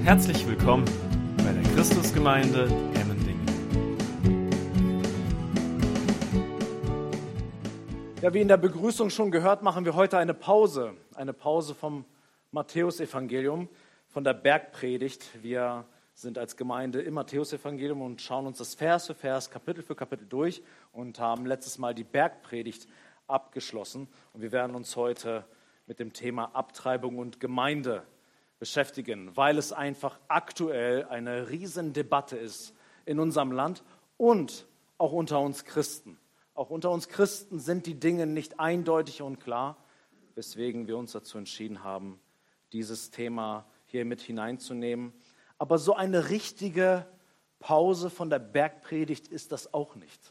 Herzlich willkommen bei der Christusgemeinde Emmendingen. Ja, wie in der Begrüßung schon gehört, machen wir heute eine Pause vom Matthäusevangelium, von der Bergpredigt. Wir sind als Gemeinde im Matthäusevangelium und schauen uns das Vers für Vers, Kapitel für Kapitel durch und haben letztes Mal die Bergpredigt abgeschlossen. Und wir werden uns heute mit dem Thema Abtreibung und Gemeinde beschäftigen, weil es einfach aktuell eine Riesendebatte ist in unserem Land und auch unter uns Christen. Auch unter uns Christen sind die Dinge nicht eindeutig und klar, weswegen wir uns dazu entschieden haben, dieses Thema hier mit hineinzunehmen. Aber so eine richtige Pause von der Bergpredigt ist das auch nicht.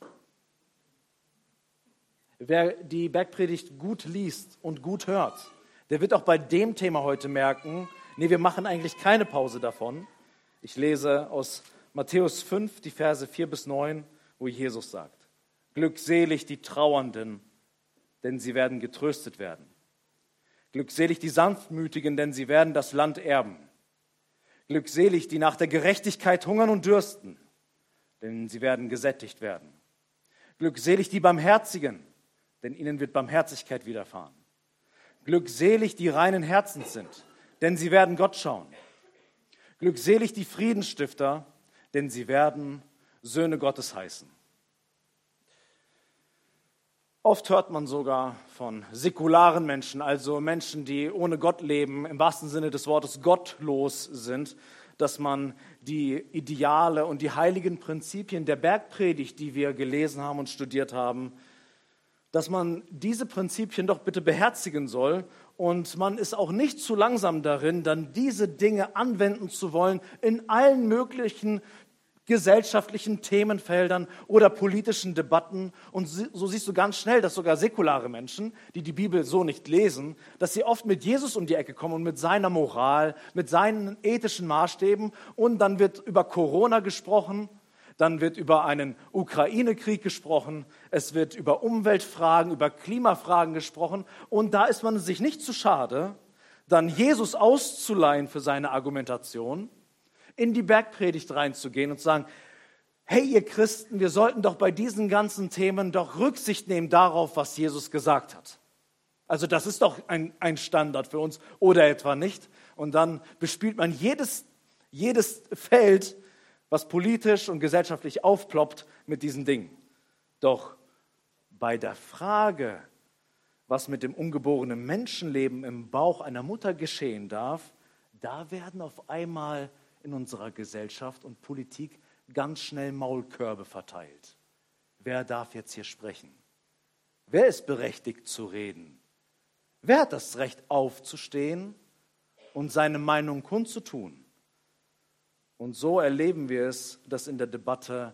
Wer die Bergpredigt gut liest und gut hört, der wird auch bei dem Thema heute merken, nee, wir machen eigentlich keine Pause davon. Ich lese aus Matthäus 5, die Verse 4 bis 9, wo Jesus sagt: Glückselig die Trauernden, denn sie werden getröstet werden. Glückselig die Sanftmütigen, denn sie werden das Land erben. Glückselig die nach der Gerechtigkeit hungern und dürsten, denn sie werden gesättigt werden. Glückselig die Barmherzigen, denn ihnen wird Barmherzigkeit widerfahren. Glückselig die reinen Herzens sind, denn sie werden Gott schauen. Glückselig die Friedensstifter, denn sie werden Söhne Gottes heißen. Oft hört man sogar von säkularen Menschen, also Menschen, die ohne Gott leben, im wahrsten Sinne des Wortes gottlos sind, dass man die Ideale und die heiligen Prinzipien der Bergpredigt, die wir gelesen haben und studiert haben, dass man diese Prinzipien doch bitte beherzigen soll und man ist auch nicht zu langsam darin, dann diese Dinge anwenden zu wollen in allen möglichen gesellschaftlichen Themenfeldern oder politischen Debatten. Und so siehst du ganz schnell, dass sogar säkulare Menschen, die die Bibel so nicht lesen, dass sie oft mit Jesus um die Ecke kommen und mit seiner Moral, mit seinen ethischen Maßstäben. Und dann wird über Corona gesprochen, dann wird über einen Ukraine-Krieg gesprochen, es wird über Umweltfragen, über Klimafragen gesprochen. Und da ist man sich nicht zu schade, dann Jesus auszuleihen für seine Argumentation, in die Bergpredigt reinzugehen und zu sagen: Hey ihr Christen, wir sollten doch bei diesen ganzen Themen doch Rücksicht nehmen darauf, was Jesus gesagt hat. Also das ist doch ein Standard für uns oder etwa nicht. Und dann bespielt man jedes Feld, was politisch und gesellschaftlich aufploppt, mit diesen Dingen. Doch bei der Frage, was mit dem ungeborenen Menschenleben im Bauch einer Mutter geschehen darf, da werden auf einmal in unserer Gesellschaft und Politik ganz schnell Maulkörbe verteilt. Wer darf jetzt hier sprechen? Wer ist berechtigt zu reden? Wer hat das Recht aufzustehen und seine Meinung kundzutun? Und so erleben wir es, dass in der Debatte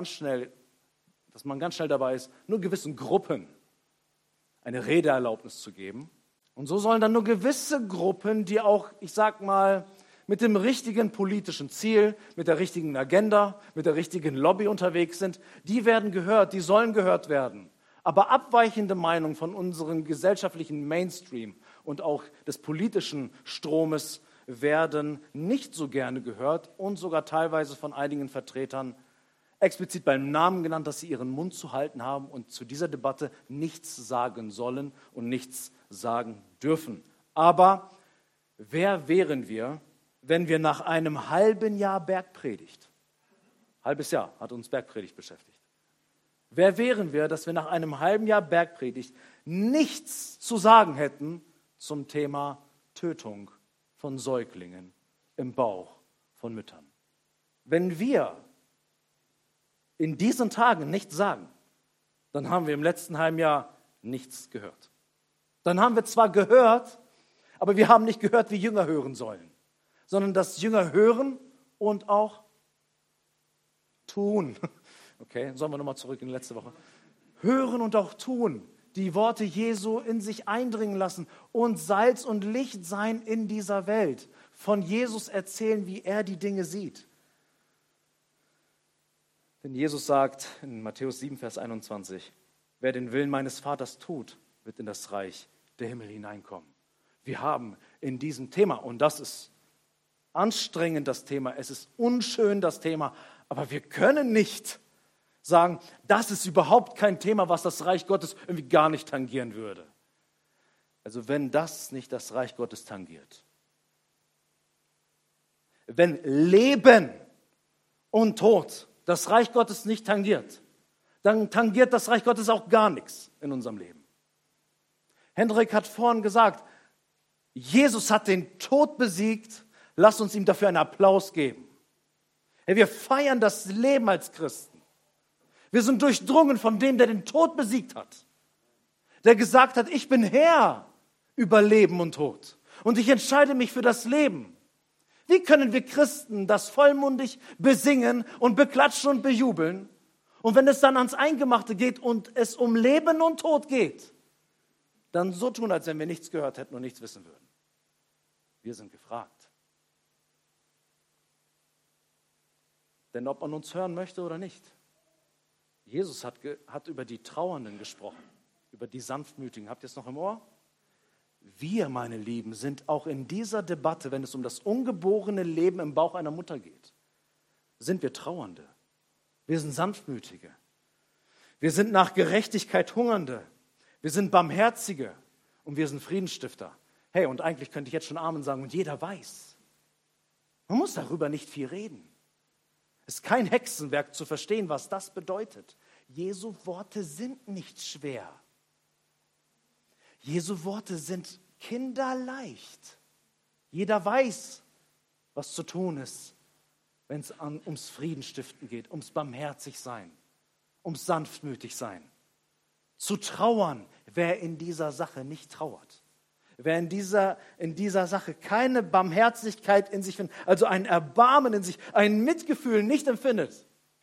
dass man ganz schnell dabei ist, nur gewissen Gruppen eine Redeerlaubnis zu geben. Und so sollen dann nur gewisse Gruppen, die auch, ich sag mal, mit dem richtigen politischen Ziel, mit der richtigen Agenda, mit der richtigen Lobby unterwegs sind, die werden gehört, die sollen gehört werden. Aber abweichende Meinungen von unserem gesellschaftlichen Mainstream und auch des politischen Stromes werden nicht so gerne gehört und sogar teilweise von einigen Vertretern explizit beim Namen genannt, dass sie ihren Mund zu halten haben und zu dieser Debatte nichts sagen sollen und nichts sagen dürfen. Aber wer wären wir, wenn wir nach einem halben Jahr Bergpredigt, halbes Jahr hat uns Bergpredigt beschäftigt, wer wären wir, dass wir nach einem halben Jahr Bergpredigt nichts zu sagen hätten zum Thema Tötung von Säuglingen im Bauch von Müttern? Wenn wir in diesen Tagen nichts sagen, dann haben wir im letzten halben Jahr nichts gehört. Dann haben wir zwar gehört, aber wir haben nicht gehört, wie Jünger hören sollen, sondern dass Jünger hören und auch tun. Okay, sollen wir nochmal zurück in die letzte Woche. Hören und auch tun. Die Worte Jesu in sich eindringen lassen und Salz und Licht sein in dieser Welt. Von Jesus erzählen, wie er die Dinge sieht. Denn Jesus sagt in Matthäus 7, Vers 21, wer den Willen meines Vaters tut, wird in das Reich der Himmel hineinkommen. Wir haben in diesem Thema, und das ist anstrengend, das Thema, es ist unschön, das Thema, aber wir können nicht sagen, das ist überhaupt kein Thema, was das Reich Gottes irgendwie gar nicht tangieren würde. Also wenn das nicht das Reich Gottes tangiert, wenn Leben und Tod das Reich Gottes nicht tangiert, dann tangiert das Reich Gottes auch gar nichts in unserem Leben. Hendrik hat vorhin gesagt, Jesus hat den Tod besiegt, lasst uns ihm dafür einen Applaus geben. Hey, wir feiern das Leben als Christen. Wir sind durchdrungen von dem, der den Tod besiegt hat, der gesagt hat, ich bin Herr über Leben und Tod und ich entscheide mich für das Leben. Wie können wir Christen das vollmundig besingen und beklatschen und bejubeln? Und wenn es dann ans Eingemachte geht und es um Leben und Tod geht, dann so tun, als wenn wir nichts gehört hätten und nichts wissen würden. Wir sind gefragt. Denn ob man uns hören möchte oder nicht, Jesus hat über die Trauernden gesprochen, über die Sanftmütigen. Habt ihr es noch im Ohr? Wir, meine Lieben, sind auch in dieser Debatte, wenn es um das ungeborene Leben im Bauch einer Mutter geht, sind wir Trauernde. Wir sind Sanftmütige. Wir sind nach Gerechtigkeit Hungernde. Wir sind Barmherzige und wir sind Friedensstifter. Hey, und eigentlich könnte ich jetzt schon Amen sagen und jeder weiß. Man muss darüber nicht viel reden. Es ist kein Hexenwerk zu verstehen, was das bedeutet. Jesu Worte sind nicht schwer. Jesu Worte sind kinderleicht. Jeder weiß, was zu tun ist, wenn es ums Friedensstiften geht, ums Barmherzigsein, ums Sanftmütigsein. Zu trauern, wer in dieser Sache nicht trauert. Wer in dieser Sache keine Barmherzigkeit in sich findet, also ein Erbarmen in sich, ein Mitgefühl nicht empfindet.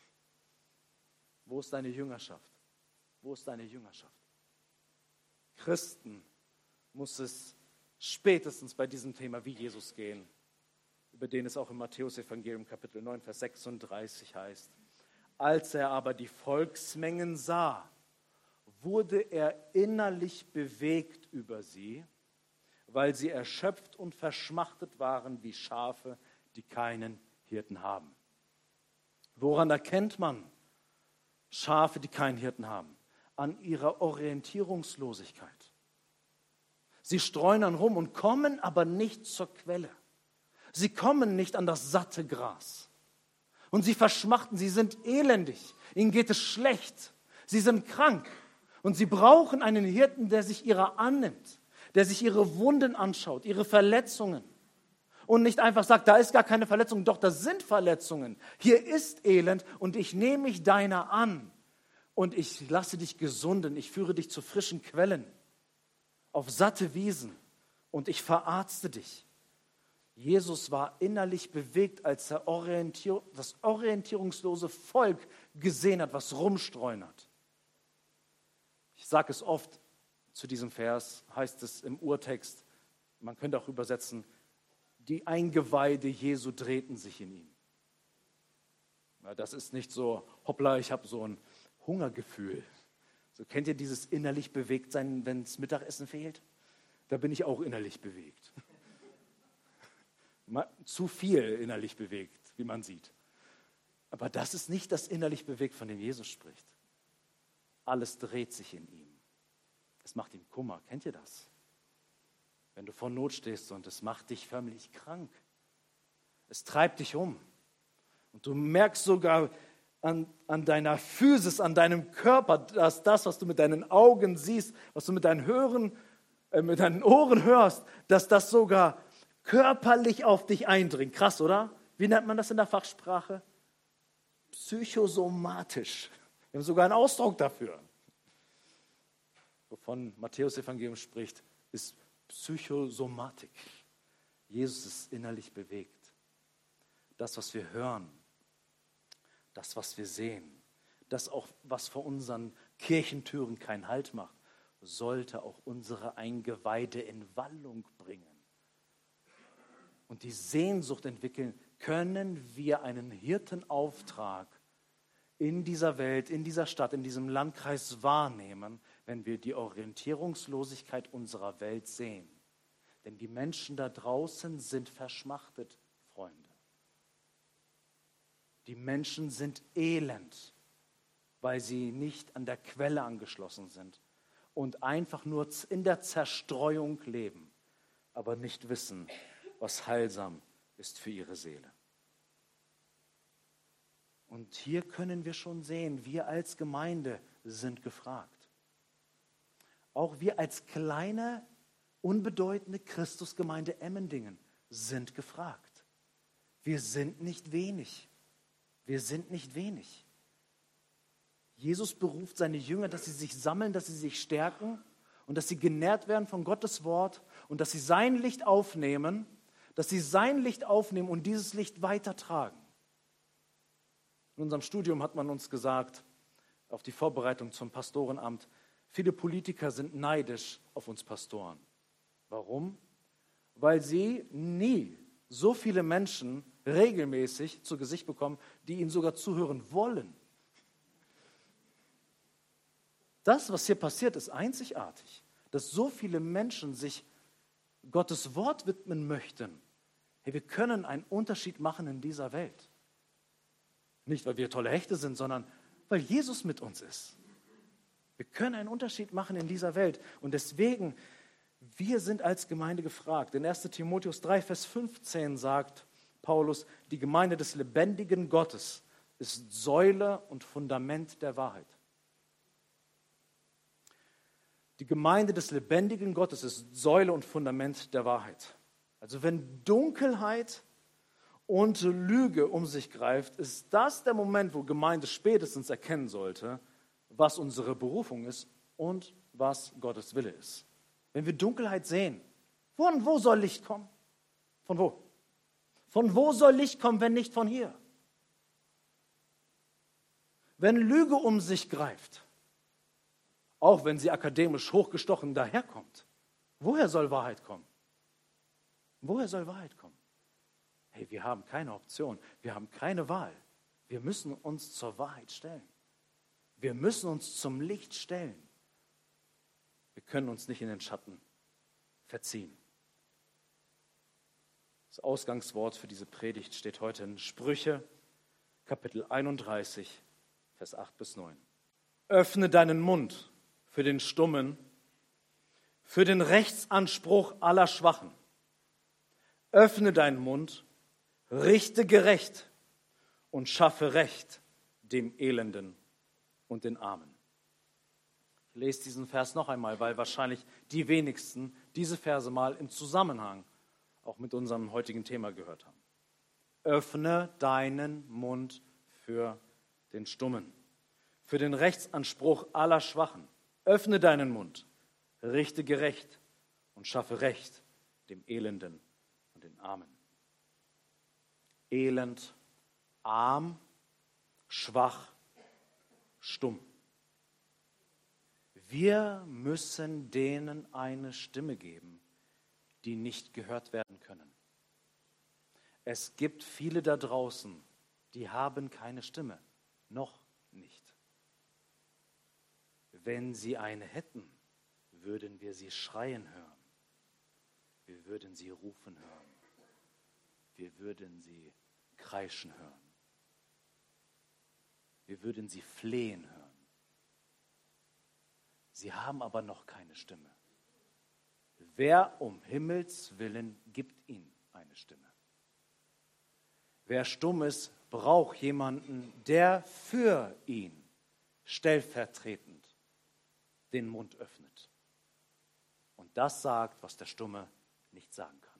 Wo ist deine Jüngerschaft? Wo ist deine Jüngerschaft? Christen muss es spätestens bei diesem Thema wie Jesus gehen, über den es auch im Matthäus-Evangelium Kapitel 9, Vers 36 heißt. Als er aber die Volksmengen sah, wurde er innerlich bewegt über sie, weil sie erschöpft und verschmachtet waren wie Schafe, die keinen Hirten haben. Woran erkennt man Schafe, die keinen Hirten haben? An ihrer Orientierungslosigkeit. Sie streunern rum und kommen aber nicht zur Quelle. Sie kommen nicht an das satte Gras. Und sie verschmachten, sie sind elendig, ihnen geht es schlecht, sie sind krank. Und sie brauchen einen Hirten, der sich ihrer annimmt, der sich ihre Wunden anschaut, ihre Verletzungen. Und nicht einfach sagt, da ist gar keine Verletzung, doch da sind Verletzungen. Hier ist Elend und ich nehme mich deiner an. Und ich lasse dich gesunden, ich führe dich zu frischen Quellen, auf satte Wiesen und ich verarzte dich. Jesus war innerlich bewegt, als er das orientierungslose Volk gesehen hat, was rumstreunert. Ich sage es oft zu diesem Vers, heißt es im Urtext, man könnte auch übersetzen, die Eingeweide Jesu drehten sich in ihm. Das ist nicht so, hoppla, ich habe so ein Hungergefühl. So, kennt ihr dieses innerlich bewegt sein, wenn das Mittagessen fehlt? Da bin ich auch innerlich bewegt. Zu viel innerlich bewegt, wie man sieht. Aber das ist nicht das innerlich bewegt, von dem Jesus spricht. Alles dreht sich in ihm. Es macht ihm Kummer. Kennt ihr das? Wenn du vor Not stehst und es macht dich förmlich krank. Es treibt dich um. Und du merkst sogar an deiner Physis, an deinem Körper, dass das, was du mit deinen Augen siehst, was du mit deinen Ohren hörst, dass das sogar körperlich auf dich eindringt. Krass, oder? Wie nennt man das in der Fachsprache? Psychosomatisch. Wir haben sogar einen Ausdruck dafür. Wovon Matthäus Evangelium spricht, ist Psychosomatik. Jesus ist innerlich bewegt. Das, was wir hören, das, was wir sehen, das auch, was vor unseren Kirchentüren keinen Halt macht, sollte auch unsere Eingeweide in Wallung bringen. Und die Sehnsucht entwickeln, können wir einen Hirtenauftrag in dieser Welt, in dieser Stadt, in diesem Landkreis wahrnehmen, wenn wir die Orientierungslosigkeit unserer Welt sehen. Denn die Menschen da draußen sind verschmachtet, Freunde. Die Menschen sind elend, weil sie nicht an der Quelle angeschlossen sind und einfach nur in der Zerstreuung leben, aber nicht wissen, was heilsam ist für ihre Seele. Und hier können wir schon sehen, wir als Gemeinde sind gefragt. Auch wir als kleine, unbedeutende Christusgemeinde Emmendingen sind gefragt. Wir sind nicht wenig. Wir sind nicht wenig. Jesus beruft seine Jünger, dass sie sich sammeln, dass sie sich stärken und dass sie genährt werden von Gottes Wort und dass sie sein Licht aufnehmen, und dieses Licht weitertragen. In unserem Studium hat man uns gesagt, auf die Vorbereitung zum Pastorenamt, viele Politiker sind neidisch auf uns Pastoren. Warum? Weil sie nie so viele Menschen regelmäßig zu Gesicht bekommen, die ihnen sogar zuhören wollen. Das, was hier passiert, ist einzigartig, dass so viele Menschen sich Gottes Wort widmen möchten. Hey, wir können einen Unterschied machen in dieser Welt. Nicht, weil wir tolle Hechte sind, sondern weil Jesus mit uns ist. Wir können einen Unterschied machen in dieser Welt. Und deswegen, wir sind als Gemeinde gefragt. In 1. Timotheus 3, Vers 15 sagt Paulus, die Gemeinde des lebendigen Gottes ist Säule und Fundament der Wahrheit. Die Gemeinde des lebendigen Gottes ist Säule und Fundament der Wahrheit. Also wenn Dunkelheit und Lüge um sich greift, ist das der Moment, wo Gemeinde spätestens erkennen sollte, was unsere Berufung ist und was Gottes Wille ist. Wenn wir Dunkelheit sehen, von wo soll Licht kommen? Von wo? Von wo soll Licht kommen, wenn nicht von hier? Wenn Lüge um sich greift, auch wenn sie akademisch hochgestochen daherkommt, woher soll Wahrheit kommen? Woher soll Wahrheit kommen? Hey, wir haben keine Option, wir haben keine Wahl. Wir müssen uns zur Wahrheit stellen. Wir müssen uns zum Licht stellen. Wir können uns nicht in den Schatten verziehen. Das Ausgangswort für diese Predigt steht heute in Sprüche, Kapitel 31, Vers 8 bis 9. Öffne deinen Mund für den Stummen, für den Rechtsanspruch aller Schwachen. Öffne deinen Mund, richte gerecht und schaffe Recht dem Elenden und den Armen. Ich lese diesen Vers noch einmal, weil wahrscheinlich die wenigsten diese Verse mal im Zusammenhang auch mit unserem heutigen Thema gehört haben. Öffne deinen Mund für den Stummen, für den Rechtsanspruch aller Schwachen. Öffne deinen Mund, richte gerecht und schaffe Recht dem Elenden und den Armen. Elend, arm, schwach, stumm. Wir müssen denen eine Stimme geben, die nicht gehört werden können. Es gibt viele da draußen, die haben keine Stimme, noch nicht. Wenn sie eine hätten, würden wir sie schreien hören. Wir würden sie rufen hören. Wir würden sie kreischen hören. Wir würden sie flehen hören. Sie haben aber noch keine Stimme. Wer um Himmels willen gibt ihnen eine Stimme? Wer stumm ist, braucht jemanden, der für ihn stellvertretend den Mund öffnet und das sagt, was der Stumme nicht sagen kann.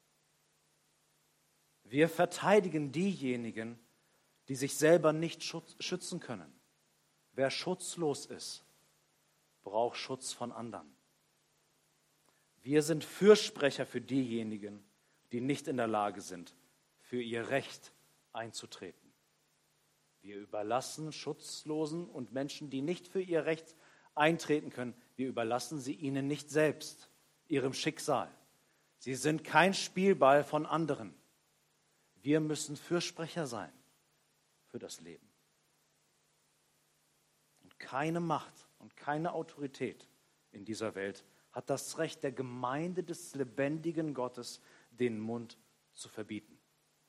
Wir verteidigen diejenigen, die sich selber nicht schützen können. Wer schutzlos ist, braucht Schutz von anderen. Wir sind Fürsprecher für diejenigen, die nicht in der Lage sind, für ihr Recht einzutreten. Wir überlassen Schutzlosen und Menschen, die nicht für ihr Recht eintreten können, wir überlassen sie ihnen nicht selbst, ihrem Schicksal. Sie sind kein Spielball von anderen. Wir müssen Fürsprecher sein für das Leben. Und keine Macht und keine Autorität in dieser Welt hat das Recht, der Gemeinde des lebendigen Gottes den Mund zu verbieten.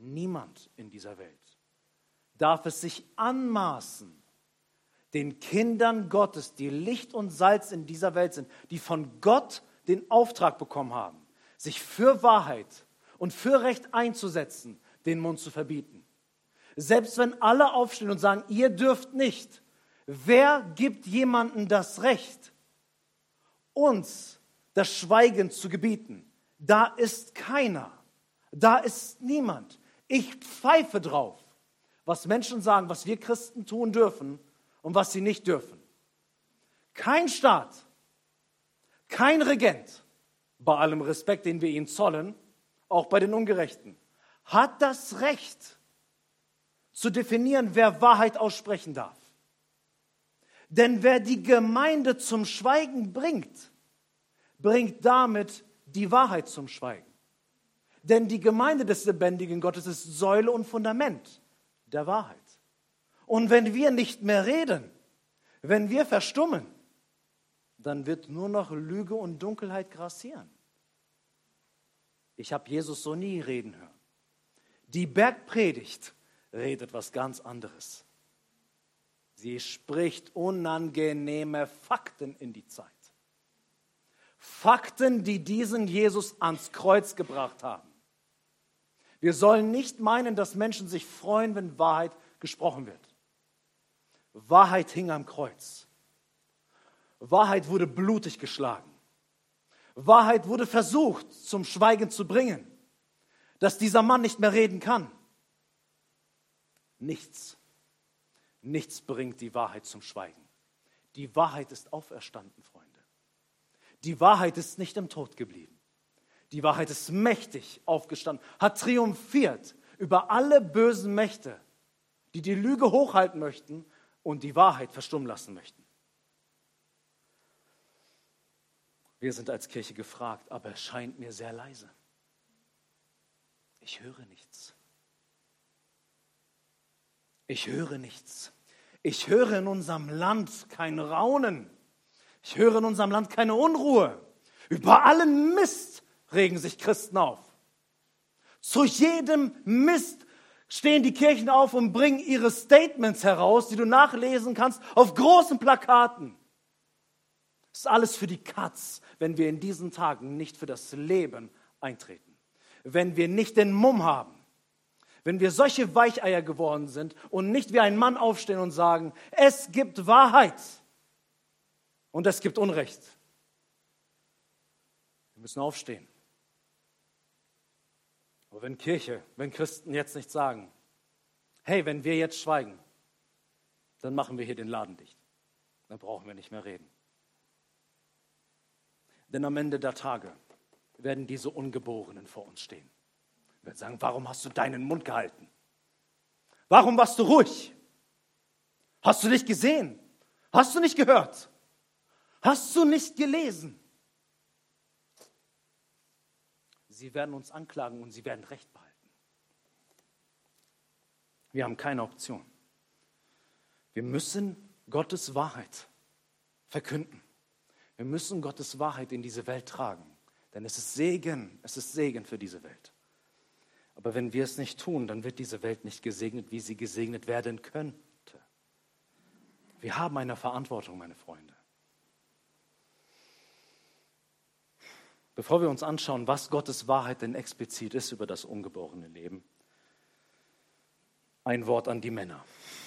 Niemand in dieser Welt darf es sich anmaßen, den Kindern Gottes, die Licht und Salz in dieser Welt sind, die von Gott den Auftrag bekommen haben, sich für Wahrheit und für Recht einzusetzen, den Mund zu verbieten. Selbst wenn alle aufstehen und sagen, ihr dürft nicht, wer gibt jemandem das Recht, uns das Schweigen zu gebieten? Da ist keiner, da ist niemand. Ich pfeife drauf, was Menschen sagen, was wir Christen tun dürfen und was sie nicht dürfen. Kein Staat, kein Regent, bei allem Respekt, den wir ihnen zollen, auch bei den Ungerechten, hat das Recht zu definieren, wer Wahrheit aussprechen darf. Denn wer die Gemeinde zum Schweigen bringt, bringt damit die Wahrheit zum Schweigen. Denn die Gemeinde des lebendigen Gottes ist Säule und Fundament der Wahrheit. Und wenn wir nicht mehr reden, wenn wir verstummen, dann wird nur noch Lüge und Dunkelheit grassieren. Ich habe Jesus so nie reden hören. Die Bergpredigt redet was ganz anderes. Sie spricht unangenehme Fakten in die Zeit. Fakten, die diesen Jesus ans Kreuz gebracht haben. Wir sollen nicht meinen, dass Menschen sich freuen, wenn Wahrheit gesprochen wird. Wahrheit hing am Kreuz. Wahrheit wurde blutig geschlagen. Wahrheit wurde versucht, zum Schweigen zu bringen, dass dieser Mann nicht mehr reden kann. Nichts bringt die Wahrheit zum Schweigen. Die Wahrheit ist auferstanden, Freunde. Die Wahrheit ist nicht im Tod geblieben. Die Wahrheit ist mächtig aufgestanden, hat triumphiert über alle bösen Mächte, die die Lüge hochhalten möchten und die Wahrheit verstummen lassen möchten. Wir sind als Kirche gefragt, aber es scheint mir sehr leise. Ich höre nichts. Ich höre nichts. Ich höre in unserem Land kein Raunen. Ich höre in unserem Land keine Unruhe. Über allen Mist regen sich Christen auf. Zu jedem Mist stehen die Kirchen auf und bringen ihre Statements heraus, die du nachlesen kannst auf großen Plakaten. Das ist alles für die Katz, wenn wir in diesen Tagen nicht für das Leben eintreten. Wenn wir nicht den Mumm haben. Wenn wir solche Weicheier geworden sind und nicht wie ein Mann aufstehen und sagen, es gibt Wahrheit und es gibt Unrecht. Wir müssen aufstehen. Aber wenn Christen jetzt nicht sagen, hey, wenn wir jetzt schweigen, dann machen wir hier den Laden dicht. Dann brauchen wir nicht mehr reden. Denn am Ende der Tage werden diese Ungeborenen vor uns stehen. Wir werden sagen, warum hast du deinen Mund gehalten? Warum warst du ruhig? Hast du nicht gesehen? Hast du nicht gehört? Hast du nicht gelesen? Sie werden uns anklagen und sie werden Recht behalten. Wir haben keine Option. Wir müssen Gottes Wahrheit verkünden. Wir müssen Gottes Wahrheit in diese Welt tragen. Denn es ist Segen für diese Welt. Aber wenn wir es nicht tun, dann wird diese Welt nicht gesegnet, wie sie gesegnet werden könnte. Wir haben eine Verantwortung, meine Freunde. Bevor wir uns anschauen, was Gottes Wahrheit denn explizit ist über das ungeborene Leben, ein Wort an die Männer.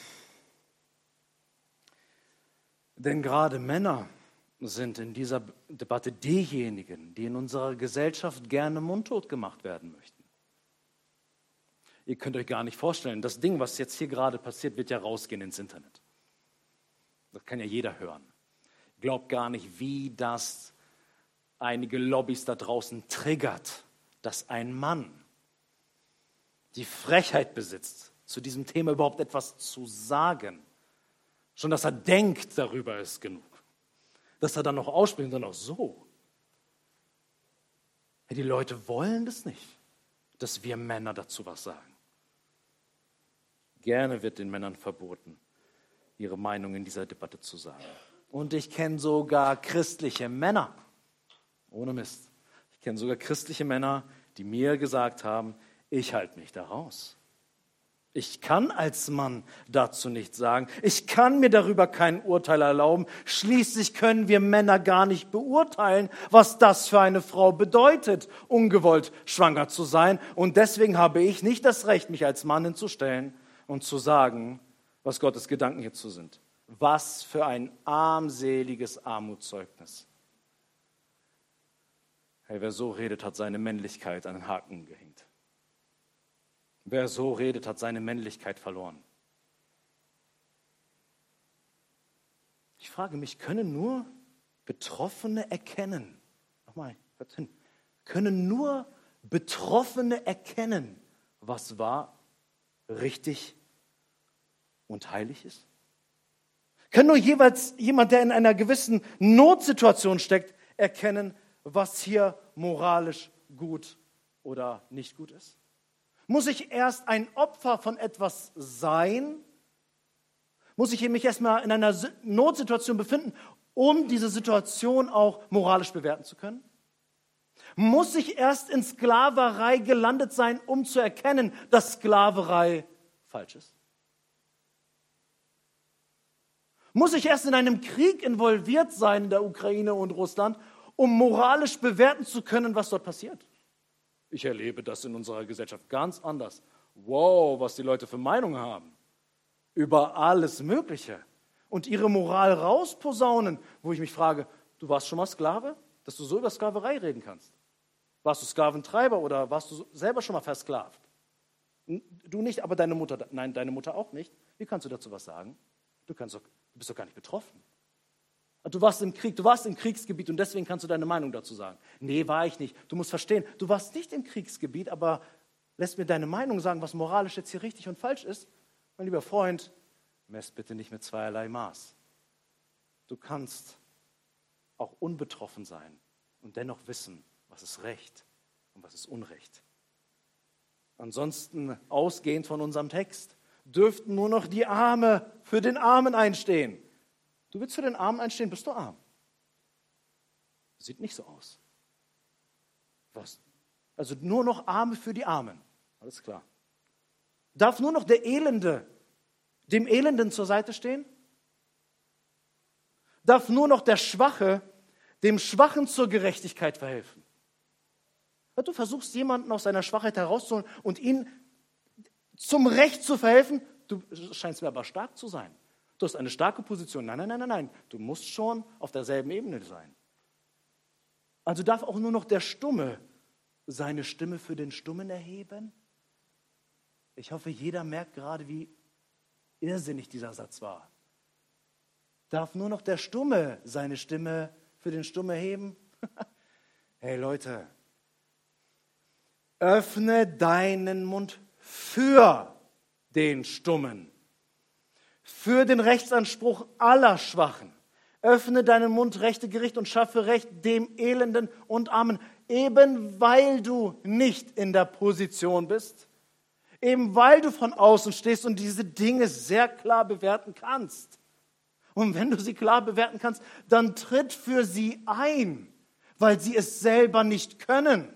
Denn gerade Männer sind in dieser Debatte diejenigen, die in unserer Gesellschaft gerne mundtot gemacht werden möchten. Ihr könnt euch gar nicht vorstellen, das Ding, was jetzt hier gerade passiert, wird ja rausgehen ins Internet. Das kann ja jeder hören. Glaubt gar nicht, wie das einige Lobbys da draußen triggert, dass ein Mann die Frechheit besitzt, zu diesem Thema überhaupt etwas zu sagen. Schon, dass er denkt, darüber ist genug. Dass er dann noch ausspricht und dann auch so. Die Leute wollen das nicht, dass wir Männer dazu was sagen. Gerne wird den Männern verboten, ihre Meinung in dieser Debatte zu sagen. Und ich kenne sogar christliche Männer, ohne Mist. Ich kenne sogar christliche Männer, die mir gesagt haben, ich halte mich da raus. Ich kann als Mann dazu nichts sagen. Ich kann mir darüber kein Urteil erlauben. Schließlich können wir Männer gar nicht beurteilen, was das für eine Frau bedeutet, ungewollt schwanger zu sein. Und deswegen habe ich nicht das Recht, mich als Mann hinzustellen und zu sagen, was Gottes Gedanken hierzu sind. Was für ein armseliges Armutszeugnis. Hey, wer so redet, hat seine Männlichkeit an den Haken gehängt. Wer so redet, hat seine Männlichkeit verloren. Ich frage mich, können nur Betroffene erkennen, nochmal, hört hin, können nur Betroffene erkennen, was wahr, richtig und heilig ist? Kann nur jeweils jemand, der in einer gewissen Notsituation steckt, erkennen, was hier moralisch gut oder nicht gut ist? Muss ich erst ein Opfer von etwas sein? Muss ich mich erstmal in einer Notsituation befinden, um diese Situation auch moralisch bewerten zu können? Muss ich erst in Sklaverei gelandet sein, um zu erkennen, dass Sklaverei falsch ist? Muss ich erst in einem Krieg involviert sein in der Ukraine und Russland, um moralisch bewerten zu können, was dort passiert? Ich erlebe das in unserer Gesellschaft ganz anders. Wow, was die Leute für Meinungen haben. Über alles Mögliche. Und ihre Moral rausposaunen, wo ich mich frage, du warst schon mal Sklave? Dass du so über Sklaverei reden kannst. Warst du Sklaventreiber oder warst du selber schon mal versklavt? Du nicht, aber deine Mutter, nein, deine Mutter auch nicht. Wie kannst du dazu was sagen? Du bist doch gar nicht betroffen. Du warst im Krieg, du warst im Kriegsgebiet und deswegen kannst du deine Meinung dazu sagen. Nee, war ich nicht. Du musst verstehen, du warst nicht im Kriegsgebiet, aber lässt mir deine Meinung sagen, was moralisch jetzt hier richtig und falsch ist. Mein lieber Freund, mess bitte nicht mit zweierlei Maß. Du kannst auch unbetroffen sein und dennoch wissen, was ist Recht und was ist Unrecht. Ansonsten, ausgehend von unserem Text, dürften nur noch die Arme für den Armen einstehen. Du willst für den Armen einstehen, bist du arm. Sieht nicht so aus. Was? Also nur noch Arme für die Armen. Alles klar. Darf nur noch der Elende dem Elenden zur Seite stehen? Darf nur noch der Schwache dem Schwachen zur Gerechtigkeit verhelfen? Du versuchst jemanden aus seiner Schwachheit herauszuholen und ihn zum Recht zu verhelfen. Du scheinst mir aber stark zu sein. Du hast eine starke Position. Nein. Du musst schon auf derselben Ebene sein. Also darf auch nur noch der Stumme seine Stimme für den Stummen erheben? Ich hoffe, jeder merkt gerade, wie irrsinnig dieser Satz war. Darf nur noch der Stumme seine Stimme für den Stummen erheben? Hey Leute, öffne deinen Mund für den Stummen. Für den Rechtsanspruch aller Schwachen. Öffne deinen Mund, rechte Gericht und schaffe Recht dem Elenden und Armen, eben weil du nicht in der Position bist, eben weil du von außen stehst und diese Dinge sehr klar bewerten kannst. Und wenn du sie klar bewerten kannst, dann tritt für sie ein, weil sie es selber nicht können.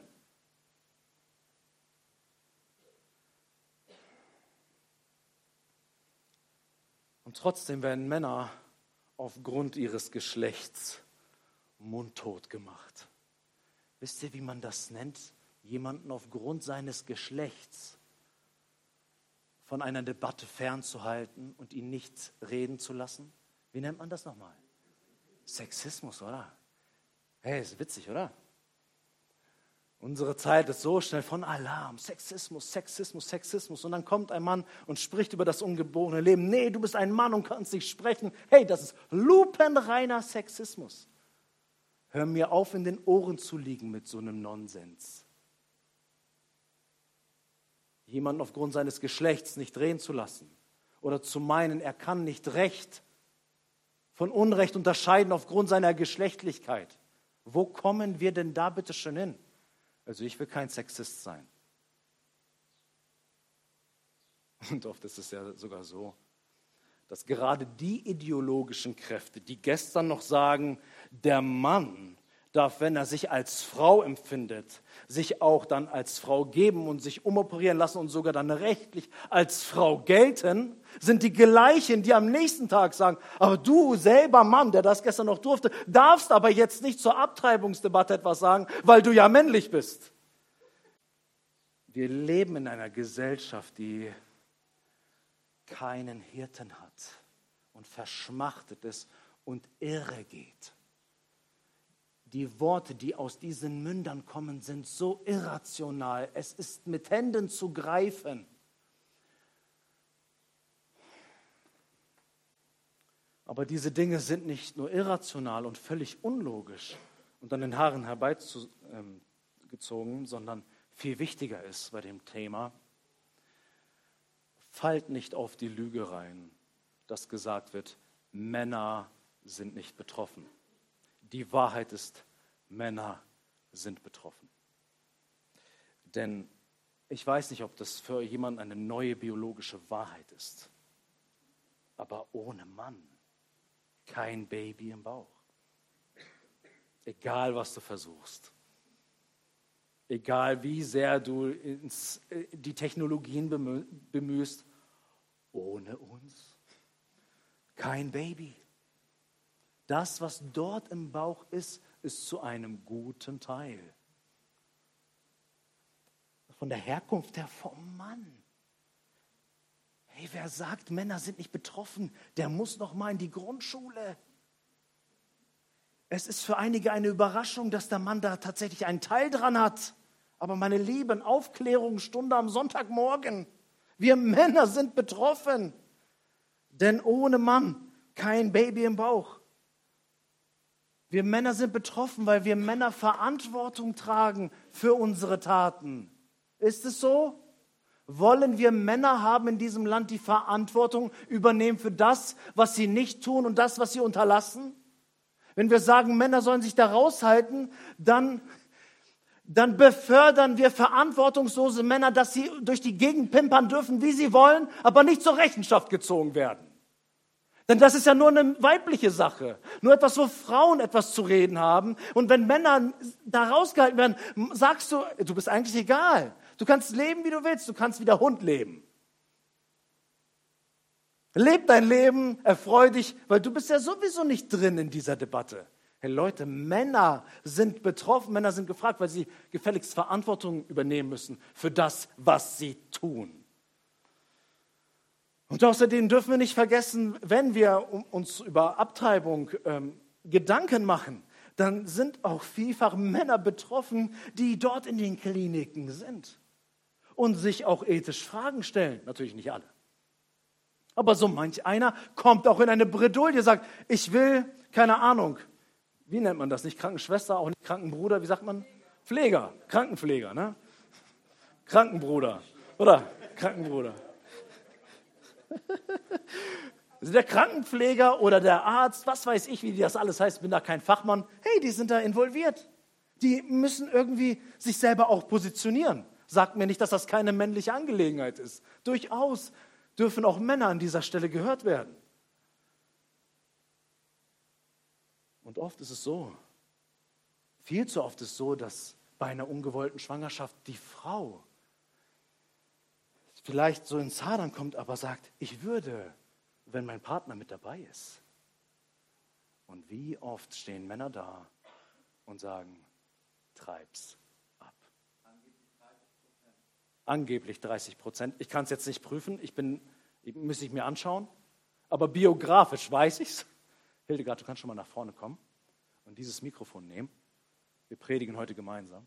Und trotzdem werden Männer aufgrund ihres Geschlechts mundtot gemacht. Wisst ihr, wie man das nennt? Jemanden aufgrund seines Geschlechts von einer Debatte fernzuhalten und ihn nicht reden zu lassen? Wie nennt man das nochmal? Sexismus, oder? Hey, ist witzig, oder? Unsere Zeit ist so schnell von Alarm, Sexismus. Und dann kommt ein Mann und spricht über das ungeborene Leben. Nee, du bist ein Mann und kannst nicht sprechen. Hey, das ist lupenreiner Sexismus. Hör mir auf, in den Ohren zu liegen mit so einem Nonsens. Jemanden aufgrund seines Geschlechts nicht reden zu lassen oder zu meinen, er kann nicht Recht von Unrecht unterscheiden aufgrund seiner Geschlechtlichkeit. Wo kommen wir denn da bitte schon hin? Also ich will kein Sexist sein. Und oft ist es ja sogar so, dass gerade die ideologischen Kräfte, die gestern noch sagen, der Mann darf, wenn er sich als Frau empfindet, sich auch dann als Frau geben und sich umoperieren lassen und sogar dann rechtlich als Frau gelten, sind die gleichen, die am nächsten Tag sagen, aber du selber Mann, der das gestern noch durfte, darfst aber jetzt nicht zur Abtreibungsdebatte etwas sagen, weil du ja männlich bist. Wir leben in einer Gesellschaft, die keinen Hirten hat und verschmachtet ist und irre geht. Die Worte, die aus diesen Mündern kommen, sind so irrational. Es ist mit Händen zu greifen. Aber diese Dinge sind nicht nur irrational und völlig unlogisch und an den Haaren herbeigezogen, sondern viel wichtiger ist bei dem Thema, fallt nicht auf die Lüge rein, dass gesagt wird, Männer sind nicht betroffen. Die Wahrheit ist, Männer sind betroffen. Denn ich weiß nicht, ob das für jemanden eine neue biologische Wahrheit ist. Aber ohne Mann kein Baby im Bauch. Egal, was du versuchst. Egal, wie sehr du die Technologien bemühst. Ohne uns kein Baby. Das, was dort im Bauch ist, ist zu einem guten Teil von der Herkunft her vom Mann. Hey, wer sagt, Männer sind nicht betroffen, der muss noch mal in die Grundschule. Es ist für einige eine Überraschung, dass der Mann da tatsächlich einen Teil dran hat. Aber meine Lieben, Aufklärungsstunde am Sonntagmorgen. Wir Männer sind betroffen. Denn ohne Mann kein Baby im Bauch. Wir Männer sind betroffen, weil wir Männer Verantwortung tragen für unsere Taten. Ist es so? Wollen wir Männer haben in diesem Land, die Verantwortung übernehmen für das, was sie nicht tun und das, was sie unterlassen? Wenn wir sagen, Männer sollen sich da raushalten, dann befördern wir verantwortungslose Männer, dass sie durch die Gegend pimpern dürfen, wie sie wollen, aber nicht zur Rechenschaft gezogen werden. Denn das ist ja nur eine weibliche Sache. Nur etwas, wo Frauen etwas zu reden haben. Und wenn Männer da rausgehalten werden, sagst du, du bist eigentlich egal. Du kannst leben, wie du willst. Du kannst wie der Hund leben. Leb dein Leben, erfreu dich, weil du bist ja sowieso nicht drin in dieser Debatte. Hey Leute, Männer sind betroffen, Männer sind gefragt, weil sie gefälligst Verantwortung übernehmen müssen für das, was sie tun. Und außerdem dürfen wir nicht vergessen, wenn wir uns über Abtreibung Gedanken machen, dann sind auch vielfach Männer betroffen, die dort in den Kliniken sind und sich auch ethisch Fragen stellen. Natürlich nicht alle. Aber so manch einer kommt auch in eine Bredouille, sagt, ich will, keine Ahnung, wie nennt man das? Nicht Krankenschwester, auch nicht Krankenbruder, wie sagt man? Pfleger, Krankenpfleger, ne? Krankenbruder, oder? Krankenbruder. Also der Krankenpfleger oder der Arzt, was weiß ich, wie das alles heißt, bin da kein Fachmann. Hey, die sind da involviert. Die müssen irgendwie sich selber auch positionieren. Sagt mir nicht, dass das keine männliche Angelegenheit ist. Durchaus dürfen auch Männer an dieser Stelle gehört werden. Und oft ist es so, viel zu oft ist es so, dass bei einer ungewollten Schwangerschaft die Frau vielleicht so ins Hadern kommt, aber sagt, ich würde, wenn mein Partner mit dabei ist. Und wie oft stehen Männer da und sagen, treib's ab. Angeblich 30%. Ich kann es jetzt nicht prüfen, müsste ich mir anschauen, aber biografisch weiß ich es. Hildegard, du kannst schon mal nach vorne kommen und dieses Mikrofon nehmen. Wir predigen heute gemeinsam.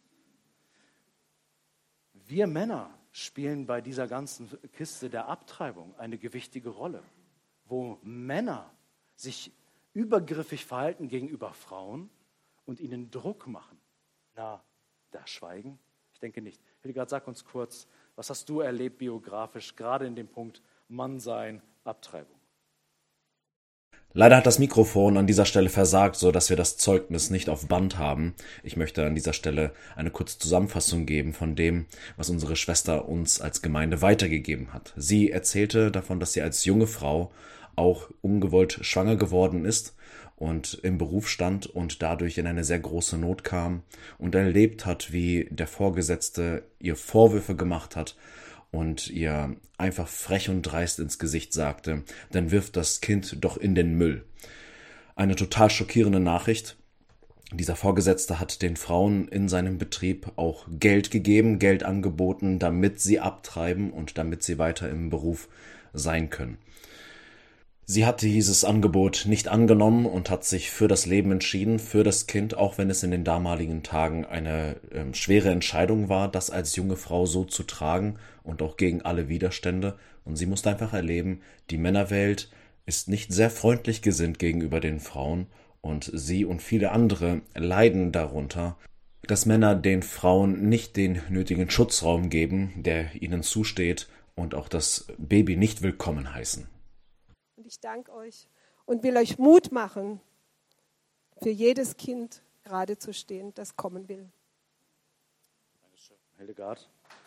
Wir Männer spielen bei dieser ganzen Kiste der Abtreibung eine gewichtige Rolle, wo Männer sich übergriffig verhalten gegenüber Frauen und ihnen Druck machen. Na, da schweigen? Ich denke nicht. Hildegard, sag uns kurz, was hast du erlebt biografisch, gerade in dem Punkt Mannsein, Abtreibung? Leider hat das Mikrofon an dieser Stelle versagt, so dass wir das Zeugnis nicht auf Band haben. Ich möchte an dieser Stelle eine kurze Zusammenfassung geben von dem, was unsere Schwester uns als Gemeinde weitergegeben hat. Sie erzählte davon, dass sie als junge Frau auch ungewollt schwanger geworden ist und im Beruf stand und dadurch in eine sehr große Not kam und erlebt hat, wie der Vorgesetzte ihr Vorwürfe gemacht hat und ihr einfach frech und dreist ins Gesicht sagte, dann wirft das Kind doch in den Müll. Eine total schockierende Nachricht. Dieser Vorgesetzte hat den Frauen in seinem Betrieb auch Geld gegeben, Geld angeboten, damit sie abtreiben und damit sie weiter im Beruf sein können. Sie hat dieses Angebot nicht angenommen und hat sich für das Leben entschieden, für das Kind, auch wenn es in den damaligen Tagen eine schwere Entscheidung war, das als junge Frau so zu tragen und auch gegen alle Widerstände. Und sie musste einfach erleben, die Männerwelt ist nicht sehr freundlich gesinnt gegenüber den Frauen und sie und viele andere leiden darunter, dass Männer den Frauen nicht den nötigen Schutzraum geben, der ihnen zusteht und auch das Baby nicht willkommen heißen. Und ich danke euch und will euch Mut machen, für jedes Kind gerade zu stehen, das kommen will. Dankeschön, Hildegard.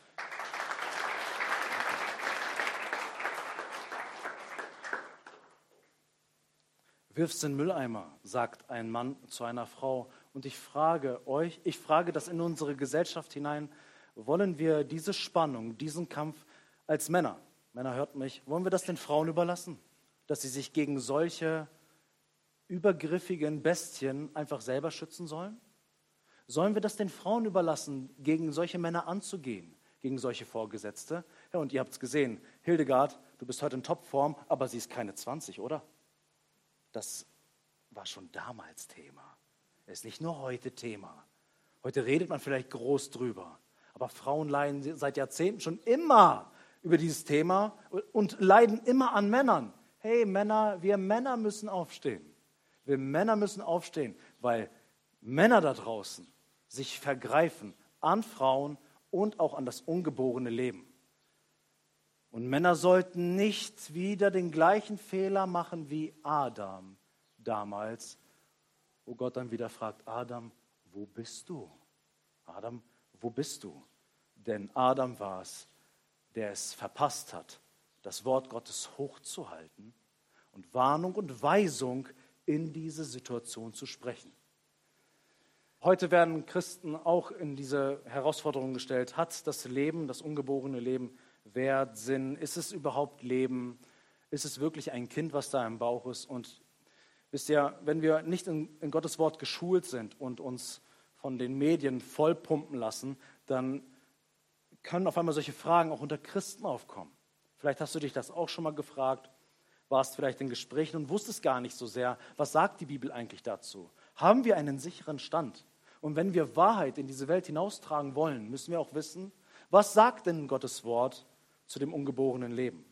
Wirf's in den Mülleimer, sagt ein Mann zu einer Frau. Und ich frage das in unsere Gesellschaft hinein, wollen wir diese Spannung, diesen Kampf als Männer, hört mich, wollen wir das den Frauen überlassen? Dass sie sich gegen solche übergriffigen Bestien einfach selber schützen sollen? Sollen wir das den Frauen überlassen, gegen solche Männer anzugehen, gegen solche Vorgesetzte? Ja, und ihr habt es gesehen, Hildegard, du bist heute in Topform, aber sie ist keine 20, oder? Das war schon damals Thema. Es ist nicht nur heute Thema. Heute redet man vielleicht groß drüber. Aber Frauen leiden seit Jahrzehnten schon immer über dieses Thema und leiden immer an Männern. Hey Männer, wir Männer müssen aufstehen. Wir Männer müssen aufstehen, weil Männer da draußen sich vergreifen an Frauen und auch an das ungeborene Leben. Und Männer sollten nicht wieder den gleichen Fehler machen wie Adam damals, wo Gott dann wieder fragt, Adam, wo bist du? Adam, wo bist du? Denn Adam war es, der es verpasst hat, das Wort Gottes hochzuhalten und Warnung und Weisung in diese Situation zu sprechen. Heute werden Christen auch in diese Herausforderung gestellt, hat das Leben, das ungeborene Leben, Wert, Sinn? Ist es überhaupt Leben? Ist es wirklich ein Kind, was da im Bauch ist? Und wisst ihr, wenn wir nicht in Gottes Wort geschult sind und uns von den Medien vollpumpen lassen, dann können auf einmal solche Fragen auch unter Christen aufkommen. Vielleicht hast du dich das auch schon mal gefragt, warst vielleicht in Gesprächen und wusstest gar nicht so sehr, was sagt die Bibel eigentlich dazu? Haben wir einen sicheren Stand? Und wenn wir Wahrheit in diese Welt hinaustragen wollen, müssen wir auch wissen, was sagt denn Gottes Wort zu dem ungeborenen Leben?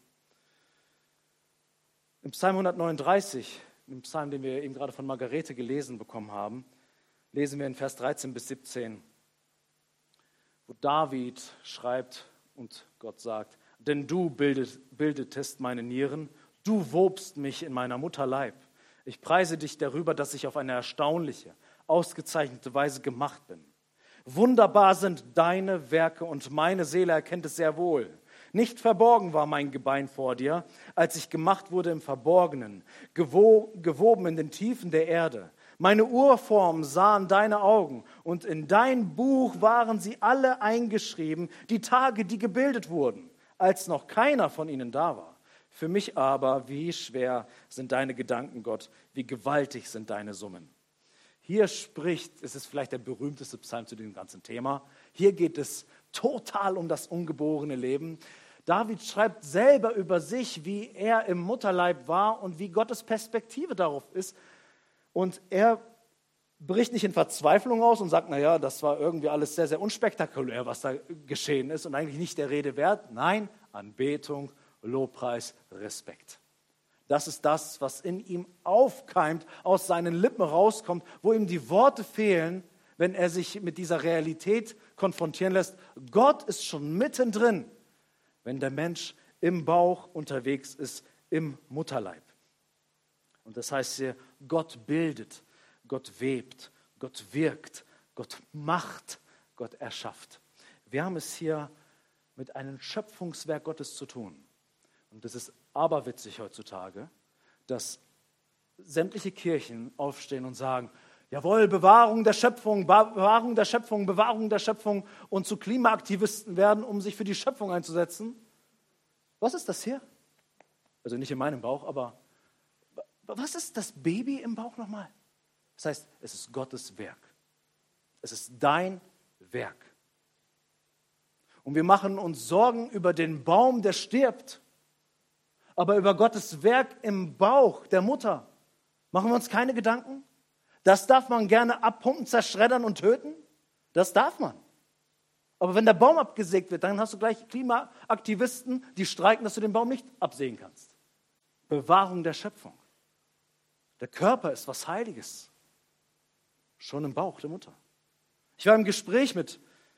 Im Psalm 139, im Psalm, den wir eben gerade von Margarete gelesen bekommen haben, lesen wir in Vers 13 bis 17, wo David schreibt und Gott sagt, denn du bildetest meine Nieren, du wobst mich in meiner Mutter Leib. Ich preise dich darüber, dass ich auf eine erstaunliche, ausgezeichnete Weise gemacht bin. Wunderbar sind deine Werke und meine Seele erkennt es sehr wohl. Nicht verborgen war mein Gebein vor dir, als ich gemacht wurde im Verborgenen, gewoben in den Tiefen der Erde. Meine Urformen sahen deine Augen und in dein Buch waren sie alle eingeschrieben, die Tage, die gebildet wurden, als noch keiner von ihnen da war. Für mich aber, wie schwer sind deine Gedanken, Gott, wie gewaltig sind deine Summen. Hier es ist vielleicht der berühmteste Psalm zu dem ganzen Thema. Hier geht es total um das ungeborene Leben. David schreibt selber über sich, wie er im Mutterleib war und wie Gottes Perspektive darauf ist. Und er bricht nicht in Verzweiflung aus und sagt, naja, das war irgendwie alles sehr, sehr unspektakulär, was da geschehen ist und eigentlich nicht der Rede wert. Nein, Anbetung, Lobpreis, Respekt. Das ist das, was in ihm aufkeimt, aus seinen Lippen rauskommt, wo ihm die Worte fehlen, wenn er sich mit dieser Realität konfrontieren lässt. Gott ist schon mittendrin, wenn der Mensch im Bauch unterwegs ist, im Mutterleib. Und das heißt hier, Gott bildet, Gott webt, Gott wirkt, Gott macht, Gott erschafft. Wir haben es hier mit einem Schöpfungswerk Gottes zu tun. Und das ist aberwitzig heutzutage, dass sämtliche Kirchen aufstehen und sagen, jawohl, Bewahrung der Schöpfung, Bewahrung der Schöpfung, Bewahrung der Schöpfung und zu Klimaaktivisten werden, um sich für die Schöpfung einzusetzen. Was ist das hier? Also nicht in meinem Bauch, aber was ist das Baby im Bauch nochmal? Das heißt, es ist Gottes Werk. Es ist dein Werk. Und wir machen uns Sorgen über den Baum, der stirbt. Aber über Gottes Werk im Bauch der Mutter machen wir uns keine Gedanken. Das darf man gerne abpumpen, zerschreddern und töten. Das darf man. Aber wenn der Baum abgesägt wird, dann hast du gleich Klimaaktivisten, die streiken, dass du den Baum nicht absägen kannst. Bewahrung der Schöpfung. Der Körper ist was Heiliges. Schon im Bauch der Mutter. Ich war im Gespräch mit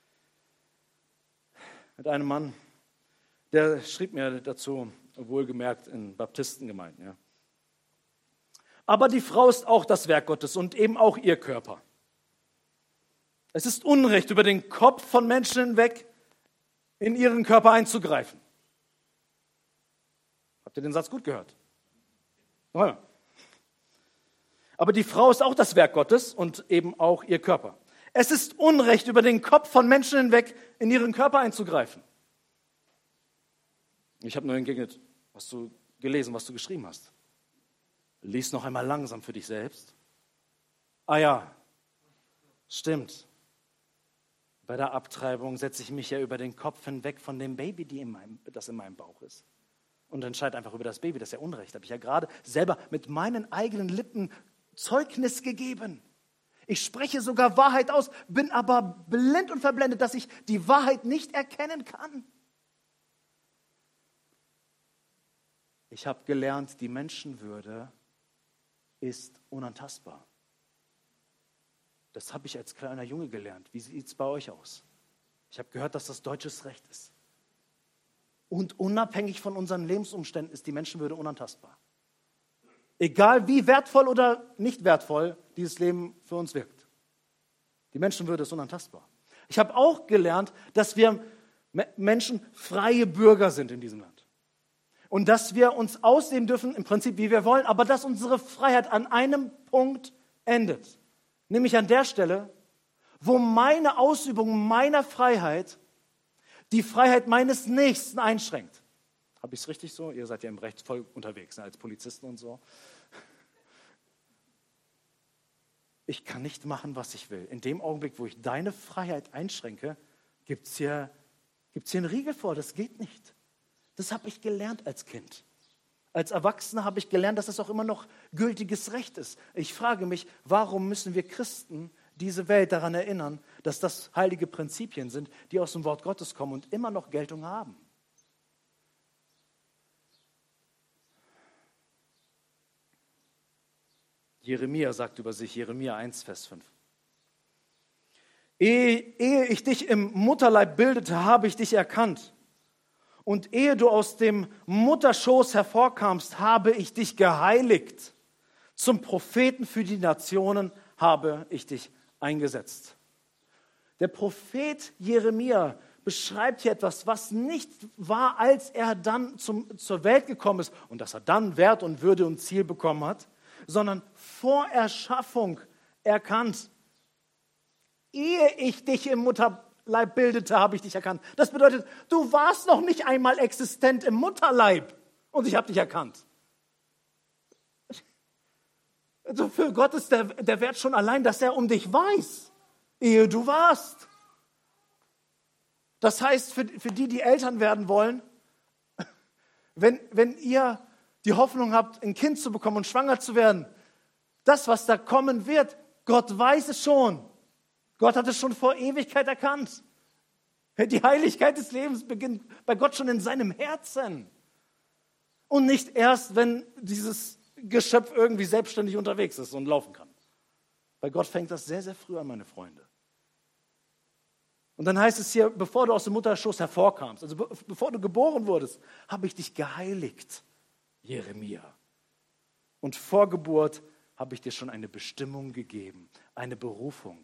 einem Mann, der schrieb mir dazu, wohlgemerkt in Baptistengemeinden. Ja. Aber die Frau ist auch das Werk Gottes und eben auch ihr Körper. Es ist Unrecht, über den Kopf von Menschen hinweg in ihren Körper einzugreifen. Habt ihr den Satz gut gehört? Ja. Aber die Frau ist auch das Werk Gottes und eben auch ihr Körper. Es ist Unrecht, über den Kopf von Menschen hinweg in ihren Körper einzugreifen. Ich habe nur entgegnet, was du gelesen, was du geschrieben hast. Lies noch einmal langsam für dich selbst. Ah ja, stimmt. Bei der Abtreibung setze ich mich ja über den Kopf hinweg von dem Baby, das in meinem Bauch ist. Und entscheide einfach über das Baby. Das ist ja Unrecht. Habe ich ja gerade selber mit meinen eigenen Lippen Zeugnis gegeben. Ich spreche sogar Wahrheit aus, bin aber blind und verblendet, dass ich die Wahrheit nicht erkennen kann. Ich habe gelernt, die Menschenwürde ist unantastbar. Das habe ich als kleiner Junge gelernt. Wie sieht es bei euch aus? Ich habe gehört, dass das deutsches Recht ist. Und unabhängig von unseren Lebensumständen ist die Menschenwürde unantastbar. Egal wie wertvoll oder nicht wertvoll dieses Leben für uns wirkt. Die Menschenwürde ist unantastbar. Ich habe auch gelernt, dass wir Menschen freie Bürger sind in diesem Land. Und dass wir uns ausleben dürfen, im Prinzip wie wir wollen, aber dass unsere Freiheit an einem Punkt endet. Nämlich an der Stelle, wo meine Ausübung meiner Freiheit die Freiheit meines Nächsten einschränkt. Habe ich es richtig so? Ihr seid ja im Recht voll unterwegs, ne, als Polizisten und so. Ich kann nicht machen, was ich will. In dem Augenblick, wo ich deine Freiheit einschränke, gibt es hier einen Riegel vor. Das geht nicht. Das habe ich gelernt als Kind. Als Erwachsener habe ich gelernt, dass das auch immer noch gültiges Recht ist. Ich frage mich, warum müssen wir Christen diese Welt daran erinnern, dass das heilige Prinzipien sind, die aus dem Wort Gottes kommen und immer noch Geltung haben. Jeremia sagt über sich, Jeremia 1, Vers 5. Ehe ich dich im Mutterleib bildete, habe ich dich erkannt. Und ehe du aus dem Mutterschoß hervorkamst, habe ich dich geheiligt. Zum Propheten für die Nationen habe ich dich eingesetzt. Der Prophet Jeremia beschreibt hier etwas, was nicht war, als er dann zur Welt gekommen ist und dass er dann Wert und Würde und Ziel bekommen hat, sondern vor Erschaffung erkannt. Ehe ich dich im Mutterleib bildete, habe ich dich erkannt. Das bedeutet, du warst noch nicht einmal existent im Mutterleib und ich habe dich erkannt. Also für Gott ist der Wert schon allein, dass er um dich weiß, ehe du warst. Das heißt, für die Eltern werden wollen, wenn ihr die Hoffnung habt, ein Kind zu bekommen und schwanger zu werden, das, was da kommen wird, Gott weiß es schon. Gott hat es schon vor Ewigkeit erkannt. Die Heiligkeit des Lebens beginnt bei Gott schon in seinem Herzen. Und nicht erst, wenn dieses Geschöpf irgendwie selbstständig unterwegs ist und laufen kann. Bei Gott fängt das sehr, sehr früh an, meine Freunde. Und dann heißt es hier, bevor du aus dem Mutterschoß hervorkamst, also bevor du geboren wurdest, habe ich dich geheiligt, Jeremia. Und vor Geburt habe ich dir schon eine Bestimmung gegeben, eine Berufung.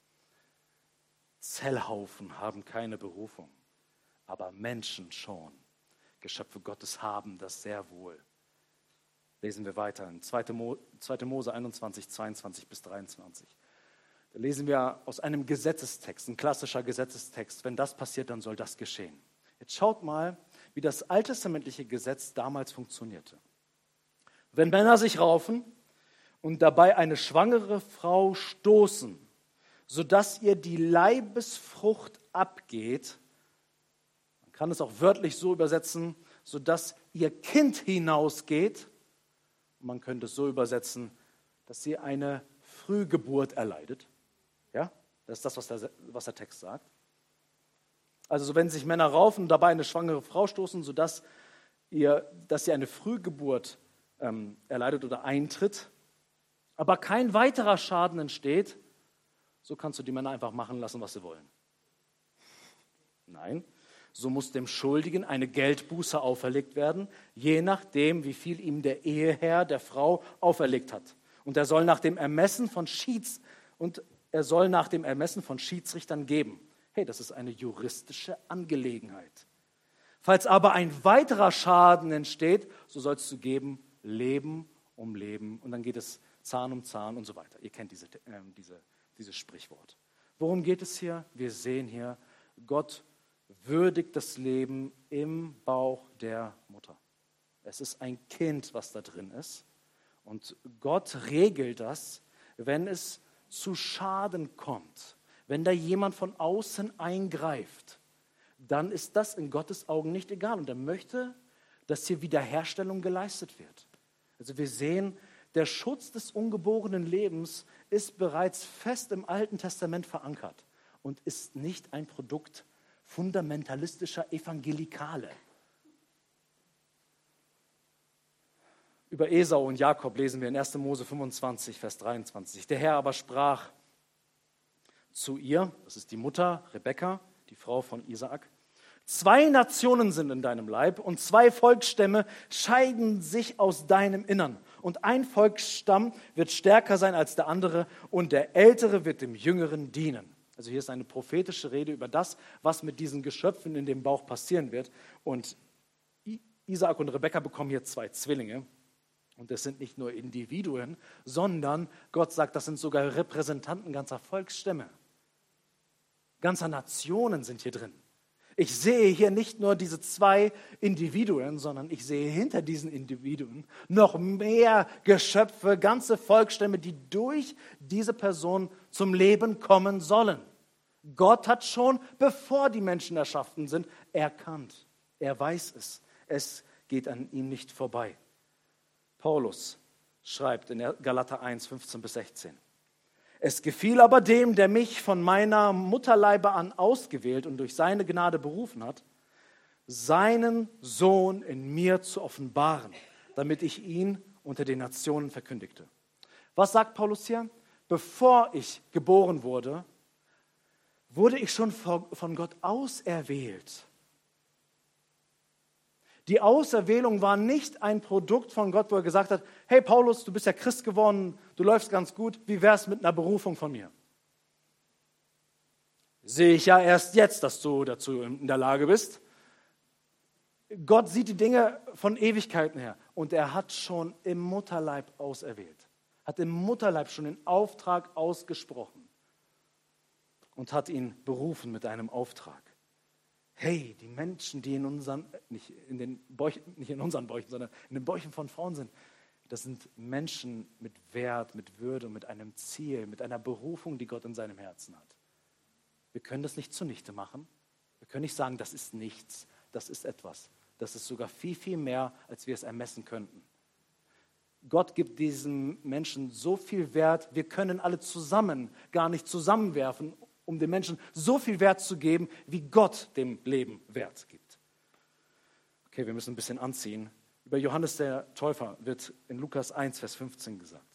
Zellhaufen haben keine Berufung, aber Menschen schon. Geschöpfe Gottes haben das sehr wohl. Lesen wir weiter in 2. Mose 21, 22 bis 23. Da lesen wir aus einem Gesetzestext, ein klassischer Gesetzestext. Wenn das passiert, dann soll das geschehen. Jetzt schaut mal, wie das alttestamentliche Gesetz damals funktionierte. Wenn Männer sich raufen und dabei eine schwangere Frau stoßen, sodass ihr die Leibesfrucht abgeht, man kann es auch wörtlich so übersetzen, sodass ihr Kind hinausgeht, man könnte es so übersetzen, dass sie eine Frühgeburt erleidet. Ja, das ist das, was der Text sagt. Also wenn sich Männer raufen und dabei eine schwangere Frau stoßen, sodass sie eine Frühgeburt erleidet oder eintritt, aber kein weiterer Schaden entsteht, so kannst du die Männer einfach machen lassen, was sie wollen. Nein, so muss dem Schuldigen eine Geldbuße auferlegt werden, je nachdem, wie viel ihm der Eheherr der Frau auferlegt hat. Und er soll nach dem Ermessen von Schiedsrichtern geben. Hey, das ist eine juristische Angelegenheit. Falls aber ein weiterer Schaden entsteht, so sollst du geben Leben um Leben. Und dann geht es Zahn um Zahn und so weiter. Ihr kennt dieses Sprichwort. Worum geht es hier? Wir sehen hier, Gott würdigt das Leben im Bauch der Mutter. Es ist ein Kind, was da drin ist. Und Gott regelt das, wenn es zu Schaden kommt. Wenn da jemand von außen eingreift, dann ist das in Gottes Augen nicht egal. Und er möchte, dass hier Wiederherstellung geleistet wird. Also wir sehen, der Schutz des ungeborenen Lebens ist bereits fest im Alten Testament verankert und ist nicht ein Produkt fundamentalistischer Evangelikale. Über Esau und Jakob lesen wir in 1. Mose 25, Vers 23. Der Herr aber sprach zu ihr, das ist die Mutter Rebekka, die Frau von Isaak: 2 Nationen sind in deinem Leib und 2 Volksstämme scheiden sich aus deinem Innern. Und ein Volksstamm wird stärker sein als der andere und der Ältere wird dem Jüngeren dienen. Also hier ist eine prophetische Rede über das, was mit diesen Geschöpfen in dem Bauch passieren wird. Und Isaak und Rebekka bekommen hier 2 Zwillinge. Und das sind nicht nur Individuen, sondern Gott sagt, das sind sogar Repräsentanten ganzer Volksstämme. Ganzer Nationen sind hier drin. Ich sehe hier nicht nur diese 2 Individuen, sondern ich sehe hinter diesen Individuen noch mehr Geschöpfe, ganze Volksstämme, die durch diese Person zum Leben kommen sollen. Gott hat schon, bevor die Menschen erschaffen sind, erkannt. Er weiß es. Es geht an ihm nicht vorbei. Paulus schreibt in Galater 1, 15 bis 16. Es gefiel aber dem, der mich von meiner Mutterleibe an ausgewählt und durch seine Gnade berufen hat, seinen Sohn in mir zu offenbaren, damit ich ihn unter den Nationen verkündigte. Was sagt Paulus hier? Bevor ich geboren wurde, wurde ich schon von Gott auserwählt. Die Auserwählung war nicht ein Produkt von Gott, wo er gesagt hat: Hey Paulus, du bist ja Christ geworden, du läufst ganz gut, wie wär's mit einer Berufung von mir? Sehe ich ja erst jetzt, dass du dazu in der Lage bist. Gott sieht die Dinge von Ewigkeiten her und er hat schon im Mutterleib auserwählt, hat im Mutterleib schon den Auftrag ausgesprochen und hat ihn berufen mit einem Auftrag. Hey, die Menschen, die nicht in unseren Bäuchen, sondern in den Bäuchen von Frauen sind, das sind Menschen mit Wert, mit Würde, mit einem Ziel, mit einer Berufung, die Gott in seinem Herzen hat. Wir können das nicht zunichte machen. Wir können nicht sagen, das ist nichts, das ist etwas. Das ist sogar viel, viel mehr, als wir es ermessen könnten. Gott gibt diesen Menschen so viel Wert, wir können alle zusammen gar nicht zusammenwerfen, um den Menschen so viel Wert zu geben, wie Gott dem Leben Wert gibt. Okay, wir müssen ein bisschen anziehen. Über Johannes der Täufer wird in Lukas 1, Vers 15 gesagt.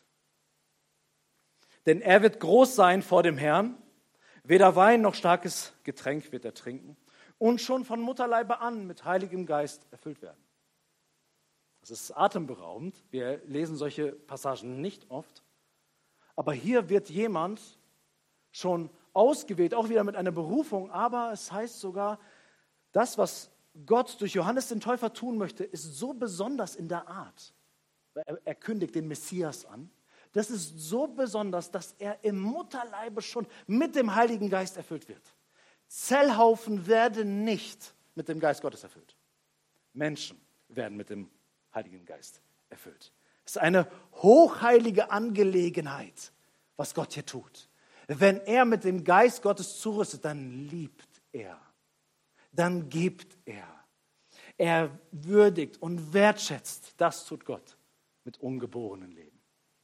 Denn er wird groß sein vor dem Herrn, weder Wein noch starkes Getränk wird er trinken und schon von Mutterleibe an mit Heiligem Geist erfüllt werden. Das ist atemberaubend. Wir lesen solche Passagen nicht oft. Aber hier wird jemand schon ausgewählt, auch wieder mit einer Berufung, aber es heißt sogar, das, was Gott durch Johannes den Täufer tun möchte, ist so besonders in der Art. er kündigt den Messias an. Das ist so besonders, dass er im Mutterleibe schon mit dem Heiligen Geist erfüllt wird. Zellhaufen werden nicht mit dem Geist Gottes erfüllt. Menschen werden mit dem Heiligen Geist erfüllt. Es ist eine hochheilige Angelegenheit, was Gott hier tut. Wenn er mit dem Geist Gottes zurüstet, dann liebt er, dann gibt er. Er würdigt und wertschätzt, das tut Gott mit ungeborenen Leben.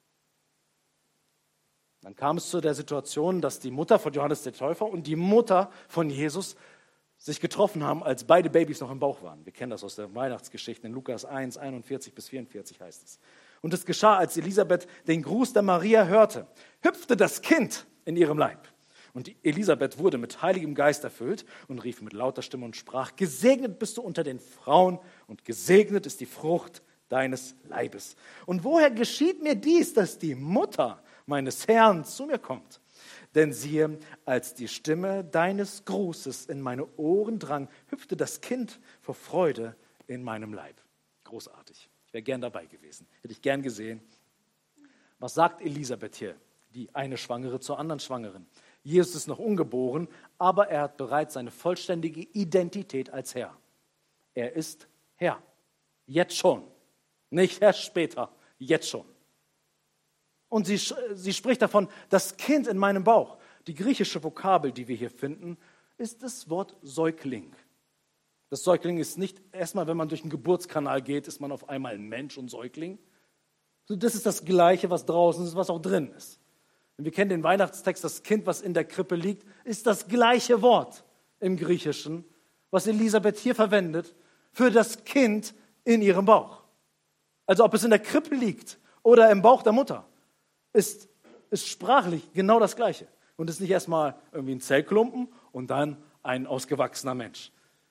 Dann kam es zu der Situation, dass die Mutter von Johannes der Täufer und die Mutter von Jesus sich getroffen haben, als beide Babys noch im Bauch waren. Wir kennen das aus der Weihnachtsgeschichte. In Lukas 1, 41 bis 44 heißt es. Und es geschah, als Elisabeth den Gruß der Maria hörte, hüpfte das Kind in ihrem Leib. Und Elisabeth wurde mit Heiligem Geist erfüllt und rief mit lauter Stimme und sprach, gesegnet bist du unter den Frauen und gesegnet ist die Frucht deines Leibes. Und woher geschieht mir dies, dass die Mutter meines Herrn zu mir kommt? Denn siehe, als die Stimme deines Grußes in meine Ohren drang, hüpfte das Kind vor Freude in meinem Leib. Großartig. Ich wäre gern dabei gewesen. Hätte ich gern gesehen. Was sagt Elisabeth hier, die eine Schwangere zur anderen Schwangeren? Jesus ist noch ungeboren, aber er hat bereits seine vollständige Identität als Herr. Er ist Herr. Jetzt schon. Nicht erst später. Jetzt schon. Und sie spricht davon, das Kind in meinem Bauch. Die griechische Vokabel, die wir hier finden, ist das Wort Säugling. Das Säugling ist nicht erstmal, wenn man durch den Geburtskanal geht, ist man auf einmal ein Mensch und Säugling. Das ist das Gleiche, was draußen ist, was auch drin ist. Und wir kennen den Weihnachtstext, das Kind, was in der Krippe liegt, ist das gleiche Wort im Griechischen, was Elisabeth hier verwendet, für das Kind in ihrem Bauch. Also ob es in der Krippe liegt oder im Bauch der Mutter, ist sprachlich genau das Gleiche. Und ist nicht erstmal irgendwie ein Zellklumpen und dann ein ausgewachsener Mensch.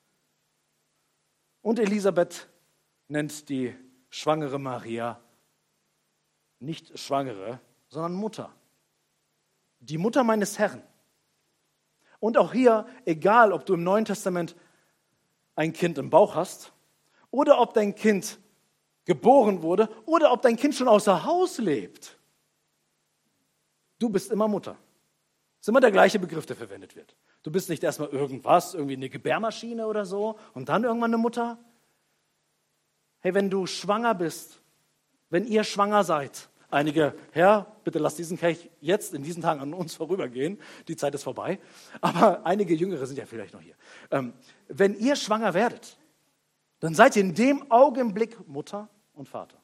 Und Elisabeth nennt die schwangere Maria nicht Schwangere, sondern Mutter. Die Mutter meines Herrn. Und auch hier, egal ob du im Neuen Testament ein Kind im Bauch hast oder ob dein Kind geboren wurde oder ob dein Kind schon außer Haus lebt, du bist immer Mutter. Das ist immer der gleiche Begriff, der verwendet wird. Du bist nicht erstmal irgendwas, irgendwie eine Gebärmaschine oder so und dann irgendwann eine Mutter. Hey, wenn du schwanger bist, wenn ihr schwanger seid, einige, Herr, bitte lass diesen Kelch jetzt in diesen Tagen an uns vorübergehen, die Zeit ist vorbei, aber einige Jüngere sind ja vielleicht noch hier. Wenn ihr schwanger werdet, dann seid ihr in dem Augenblick Mutter und Vater.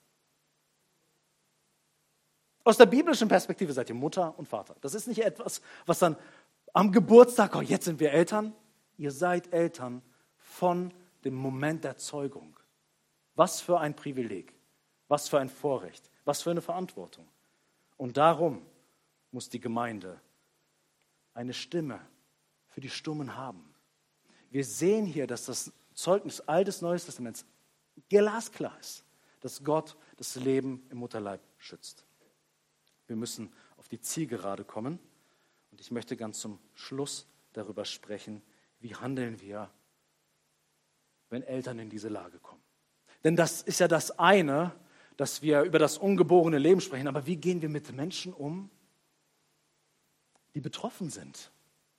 Aus der biblischen Perspektive seid ihr Mutter und Vater. Das ist nicht etwas, was dann am Geburtstag, oh, jetzt sind wir Eltern. Ihr seid Eltern von dem Moment der Zeugung. Was für ein Privileg, was für ein Vorrecht, was für eine Verantwortung. Und darum muss die Gemeinde eine Stimme für die Stummen haben. Wir sehen hier, dass das Zeugnis Altes Neues Testaments glasklar ist, dass Gott das Leben im Mutterleib schützt. Wir müssen auf die Zielgerade kommen und ich möchte ganz zum Schluss darüber sprechen, wie handeln wir, wenn Eltern in diese Lage kommen. Denn das ist ja das eine, dass wir über das ungeborene Leben sprechen, aber wie gehen wir mit Menschen um, die betroffen sind?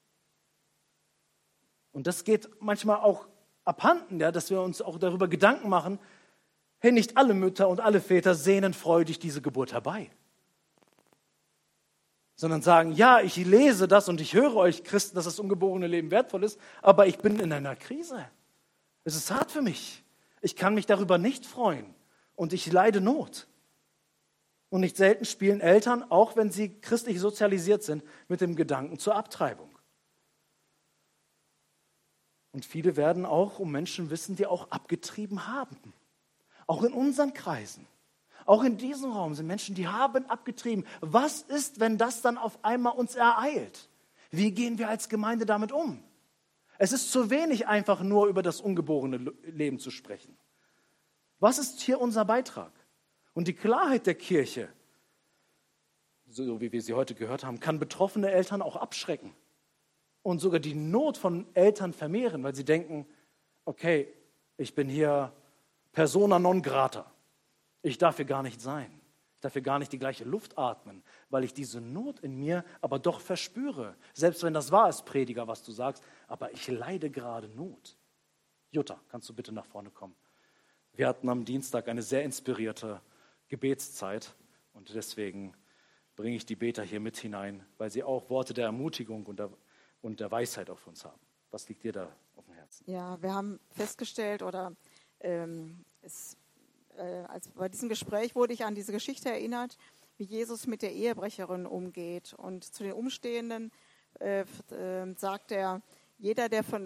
Und das geht manchmal auch abhanden, ja, dass wir uns auch darüber Gedanken machen, hey, nicht alle Mütter und alle Väter sehnen freudig diese Geburt herbei. Sondern sagen, ja, ich lese das und ich höre euch Christen, dass das ungeborene Leben wertvoll ist, aber ich bin in einer Krise. Es ist hart für mich. Ich kann mich darüber nicht freuen und ich leide Not. Und nicht selten spielen Eltern, auch wenn sie christlich sozialisiert sind, mit dem Gedanken zur Abtreibung. Und viele werden auch um Menschen wissen, die auch abgetrieben haben. Auch in unseren Kreisen. Auch in diesem Raum sind Menschen, die haben abgetrieben. Was ist, wenn das dann auf einmal uns ereilt? Wie gehen wir als Gemeinde damit um? Es ist zu wenig, einfach nur über das ungeborene Leben zu sprechen. Was ist hier unser Beitrag? Und die Klarheit der Kirche, so wie wir sie heute gehört haben, kann betroffene Eltern auch abschrecken und sogar die Not von Eltern vermehren, weil sie denken, okay, ich bin hier persona non grata. Ich darf hier gar nicht sein. Ich darf hier gar nicht die gleiche Luft atmen, weil ich diese Not in mir aber doch verspüre. Selbst wenn das wahr ist, Prediger, was du sagst, aber ich leide gerade Not. Jutta, kannst du bitte nach vorne kommen? Wir hatten am Dienstag eine sehr inspirierte Gebetszeit und deswegen bringe ich die Beter hier mit hinein, weil sie auch Worte der Ermutigung und der Weisheit auf uns haben. Was liegt dir da auf dem Herzen? Ja, wir haben festgestellt, bei diesem Gespräch wurde ich an diese Geschichte erinnert, wie Jesus mit der Ehebrecherin umgeht. Und zu den Umstehenden sagt er, jeder, der von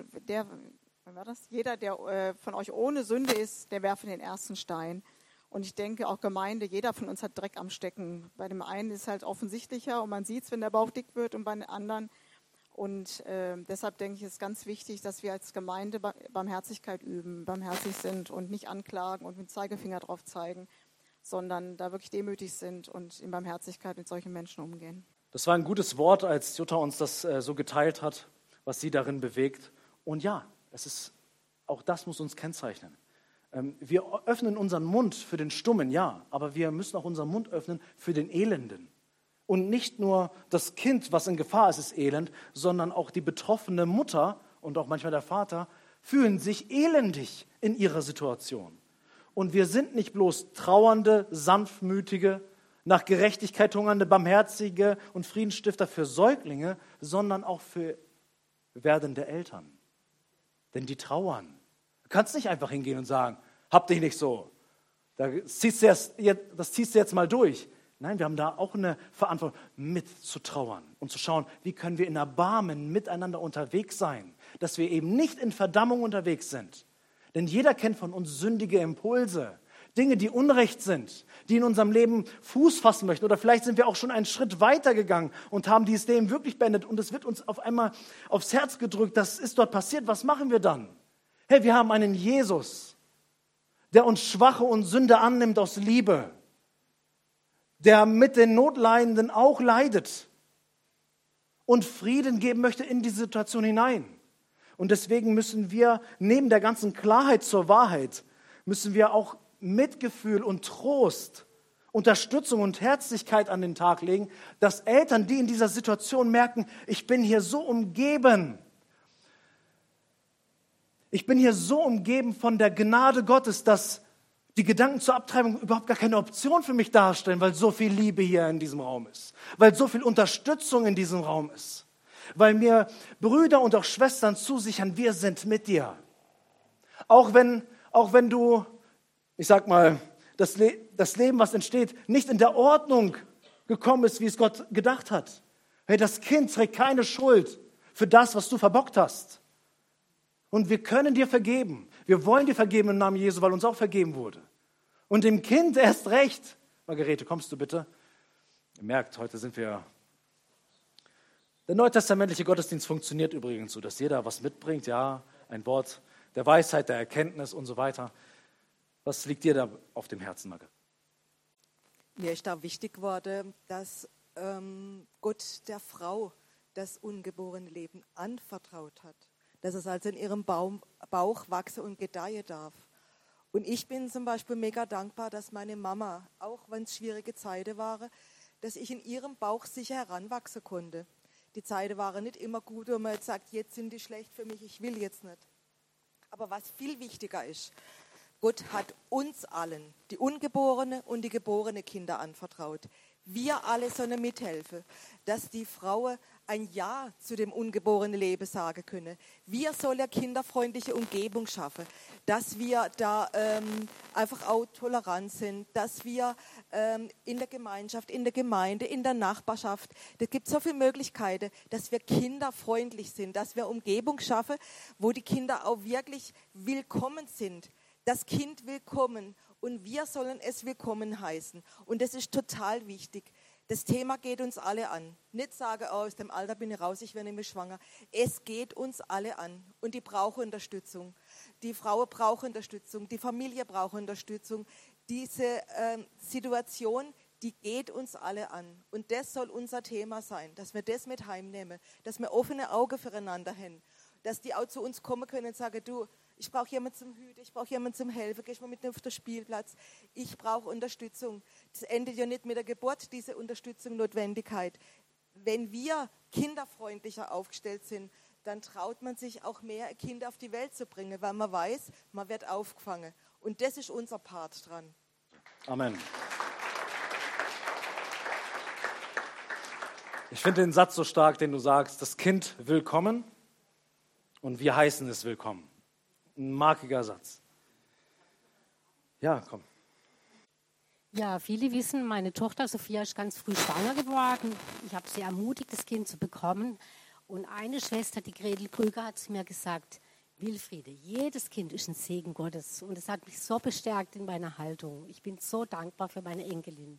euch ohne Sünde ist, der werfe den ersten Stein. Und ich denke, auch Gemeinde, jeder von uns hat Dreck am Stecken. Bei dem einen ist es halt offensichtlicher und man sieht es, wenn der Bauch dick wird, und bei den anderen. Und deshalb denke ich, es ist ganz wichtig, dass wir als Gemeinde Barmherzigkeit üben, barmherzig sind und nicht anklagen und mit dem Zeigefinger drauf zeigen, sondern da wirklich demütig sind und in Barmherzigkeit mit solchen Menschen umgehen. Das war ein gutes Wort, als Jutta uns das so geteilt hat, was sie darin bewegt. Und ja, auch das muss uns kennzeichnen. Wir öffnen unseren Mund für den Stummen, ja, aber wir müssen auch unseren Mund öffnen für den Elenden. Und nicht nur das Kind, was in Gefahr ist, ist elend, sondern auch die betroffene Mutter und auch manchmal der Vater fühlen sich elendig in ihrer Situation. Und wir sind nicht bloß trauernde, sanftmütige, nach Gerechtigkeit hungernde, barmherzige und Friedensstifter für Säuglinge, sondern auch für werdende Eltern. Denn die trauern. Du kannst nicht einfach hingehen und sagen, hab dich nicht so. Das ziehst du jetzt mal durch. Nein, wir haben da auch eine Verantwortung, mitzutrauern und zu schauen, wie können wir in Erbarmen miteinander unterwegs sein, dass wir eben nicht in Verdammung unterwegs sind. Denn jeder kennt von uns sündige Impulse, Dinge, die Unrecht sind, die in unserem Leben Fuß fassen möchten. Oder vielleicht sind wir auch schon einen Schritt weiter gegangen und haben dieses Leben wirklich beendet und es wird uns auf einmal aufs Herz gedrückt, das ist dort passiert, was machen wir dann? Hey, wir haben einen Jesus, der uns Schwache und Sünde annimmt aus Liebe, der mit den Notleidenden auch leidet und Frieden geben möchte in die Situation hinein. Und deswegen müssen wir neben der ganzen Klarheit zur Wahrheit, müssen wir auch Mitgefühl und Trost, Unterstützung und Herzlichkeit an den Tag legen, dass Eltern, die in dieser Situation merken, ich bin hier so umgeben von der Gnade Gottes, dass die Gedanken zur Abtreibung überhaupt gar keine Option für mich darstellen, weil so viel Liebe hier in diesem Raum ist, weil so viel Unterstützung in diesem Raum ist, weil mir Brüder und auch Schwestern zusichern, wir sind mit dir. Auch wenn du, ich sag mal, das Leben, was entsteht, nicht in der Ordnung gekommen ist, wie es Gott gedacht hat. Hey, das Kind trägt keine Schuld für das, was du verbockt hast. Und wir können dir vergeben. Wir wollen dir vergeben im Namen Jesu, weil uns auch vergeben wurde. Und dem Kind erst recht. Margarete, kommst du bitte? Ihr merkt, heute sind wir... Der neutestamentliche Gottesdienst funktioniert übrigens so, dass jeder was mitbringt. Ja, ein Wort der Weisheit, der Erkenntnis und so weiter. Was liegt dir da auf dem Herzen, Margarete? Mir ist da wichtig geworden, dass Gott der Frau das ungeborene Leben anvertraut hat. Dass es also in ihrem Bauch wachse und gedeihen darf. Und ich bin zum Beispiel mega dankbar, dass meine Mama, auch wenn es schwierige Zeiten waren, dass ich in ihrem Bauch sicher heranwachsen konnte. Die Zeiten waren nicht immer gut, wo man jetzt sagt, jetzt sind die schlecht für mich, ich will jetzt nicht. Aber was viel wichtiger ist, Gott hat uns allen, die ungeborene und die geborene Kinder anvertraut. Wir alle sollen mithelfen, dass die Frauen ein Ja zu dem ungeborenen Leben sagen können. Wir sollen eine kinderfreundliche Umgebung schaffen, dass wir da einfach auch tolerant sind, dass wir in der Gemeinschaft, in der Gemeinde, in der Nachbarschaft, es gibt so viele Möglichkeiten, dass wir kinderfreundlich sind, dass wir eine Umgebung schaffen, wo die Kinder auch wirklich willkommen sind. Das Kind willkommen und wir sollen es willkommen heißen. Und das ist total wichtig. Das Thema geht uns alle an. Nicht sagen, oh, aus dem Alter bin ich raus, ich werde nicht mehr schwanger. Es geht uns alle an und die brauchen Unterstützung. Die Frauen brauchen Unterstützung, die Familie braucht Unterstützung. Diese Situation, die geht uns alle an. Und das soll unser Thema sein, dass wir das mit heimnehmen, dass wir offene Augen füreinander haben, dass die auch zu uns kommen können und sagen, du, Ich brauche jemanden zum Hüten, ich brauche jemanden zum Helfen, gehe ich mal mit auf den Spielplatz. Ich brauche Unterstützung. Das endet ja nicht mit der Geburt, diese Unterstützung, Notwendigkeit. Wenn wir kinderfreundlicher aufgestellt sind, dann traut man sich auch mehr Kinder auf die Welt zu bringen, weil man weiß, man wird aufgefangen. Und das ist unser Part dran. Amen. Ich finde den Satz so stark, den du sagst, das Kind will kommen und wir heißen es willkommen. Ein markiger Satz. Ja, komm. Ja, viele wissen, meine Tochter Sophia ist ganz früh schwanger geworden. Ich habe sie ermutigt, das Kind zu bekommen. Und eine Schwester, die Gretel Krüger, hat zu mir gesagt, Wilfriede, jedes Kind ist ein Segen Gottes. Und es hat mich so bestärkt in meiner Haltung. Ich bin so dankbar für meine Enkelin.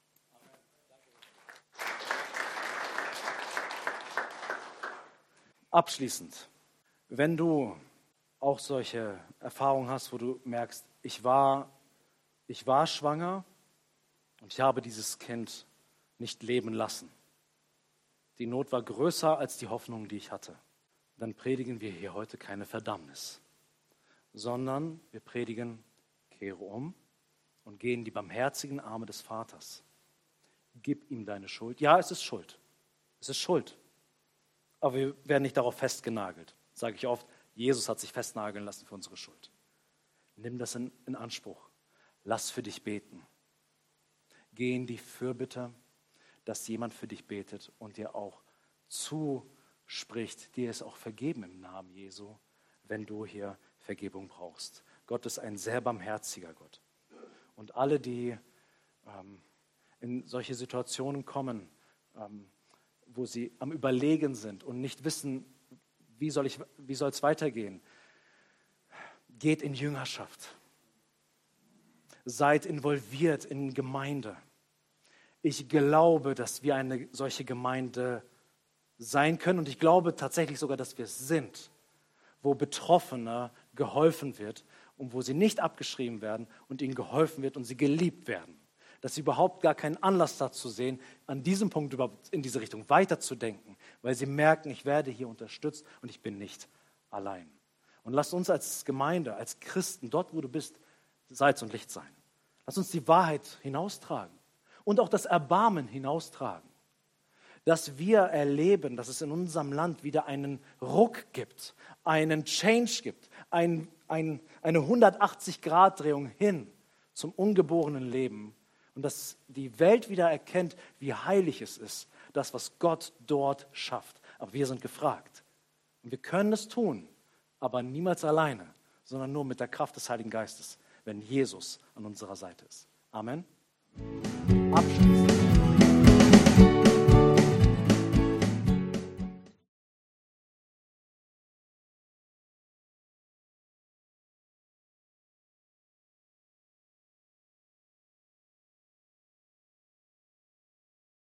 Abschließend, wenn du auch solche Erfahrungen hast, wo du merkst, ich war schwanger und ich habe dieses Kind nicht leben lassen. Die Not war größer als die Hoffnung, die ich hatte. Dann predigen wir hier heute keine Verdammnis, sondern wir predigen, kehre um und geh in die barmherzigen Arme des Vaters. Gib ihm deine Schuld. Ja, es ist Schuld. Es ist Schuld. Aber wir werden nicht darauf festgenagelt. Das sage ich oft, Jesus hat sich festnageln lassen für unsere Schuld. Nimm das in Anspruch. Lass für dich beten. Geh in die Fürbitte, dass jemand für dich betet und dir auch zuspricht, dir ist auch vergeben im Namen Jesu, wenn du hier Vergebung brauchst. Gott ist ein sehr barmherziger Gott. Und alle, die in solche Situationen kommen, wo sie am Überlegen sind und nicht wissen, wie soll es weitergehen, geht in Jüngerschaft. Seid involviert in Gemeinde. Ich glaube, dass wir eine solche Gemeinde sein können und ich glaube tatsächlich sogar, dass wir es sind, wo Betroffene geholfen wird und wo sie nicht abgeschrieben werden und ihnen geholfen wird und sie geliebt werden. Dass sie überhaupt gar keinen Anlass dazu sehen, an diesem Punkt überhaupt in diese Richtung weiterzudenken, weil sie merken, ich werde hier unterstützt und ich bin nicht allein. Und lasst uns als Gemeinde, als Christen, dort wo du bist, Salz und Licht sein. Lass uns die Wahrheit hinaustragen und auch das Erbarmen hinaustragen. Dass wir erleben, dass es in unserem Land wieder einen Ruck gibt, einen Change gibt, eine 180-Grad-Drehung hin zum ungeborenen Leben und dass die Welt wieder erkennt, wie heilig es ist, das, was Gott dort schafft. Aber wir sind gefragt. Und wir können es tun, aber niemals alleine, sondern nur mit der Kraft des Heiligen Geistes, wenn Jesus an unserer Seite ist. Amen. Abschließend.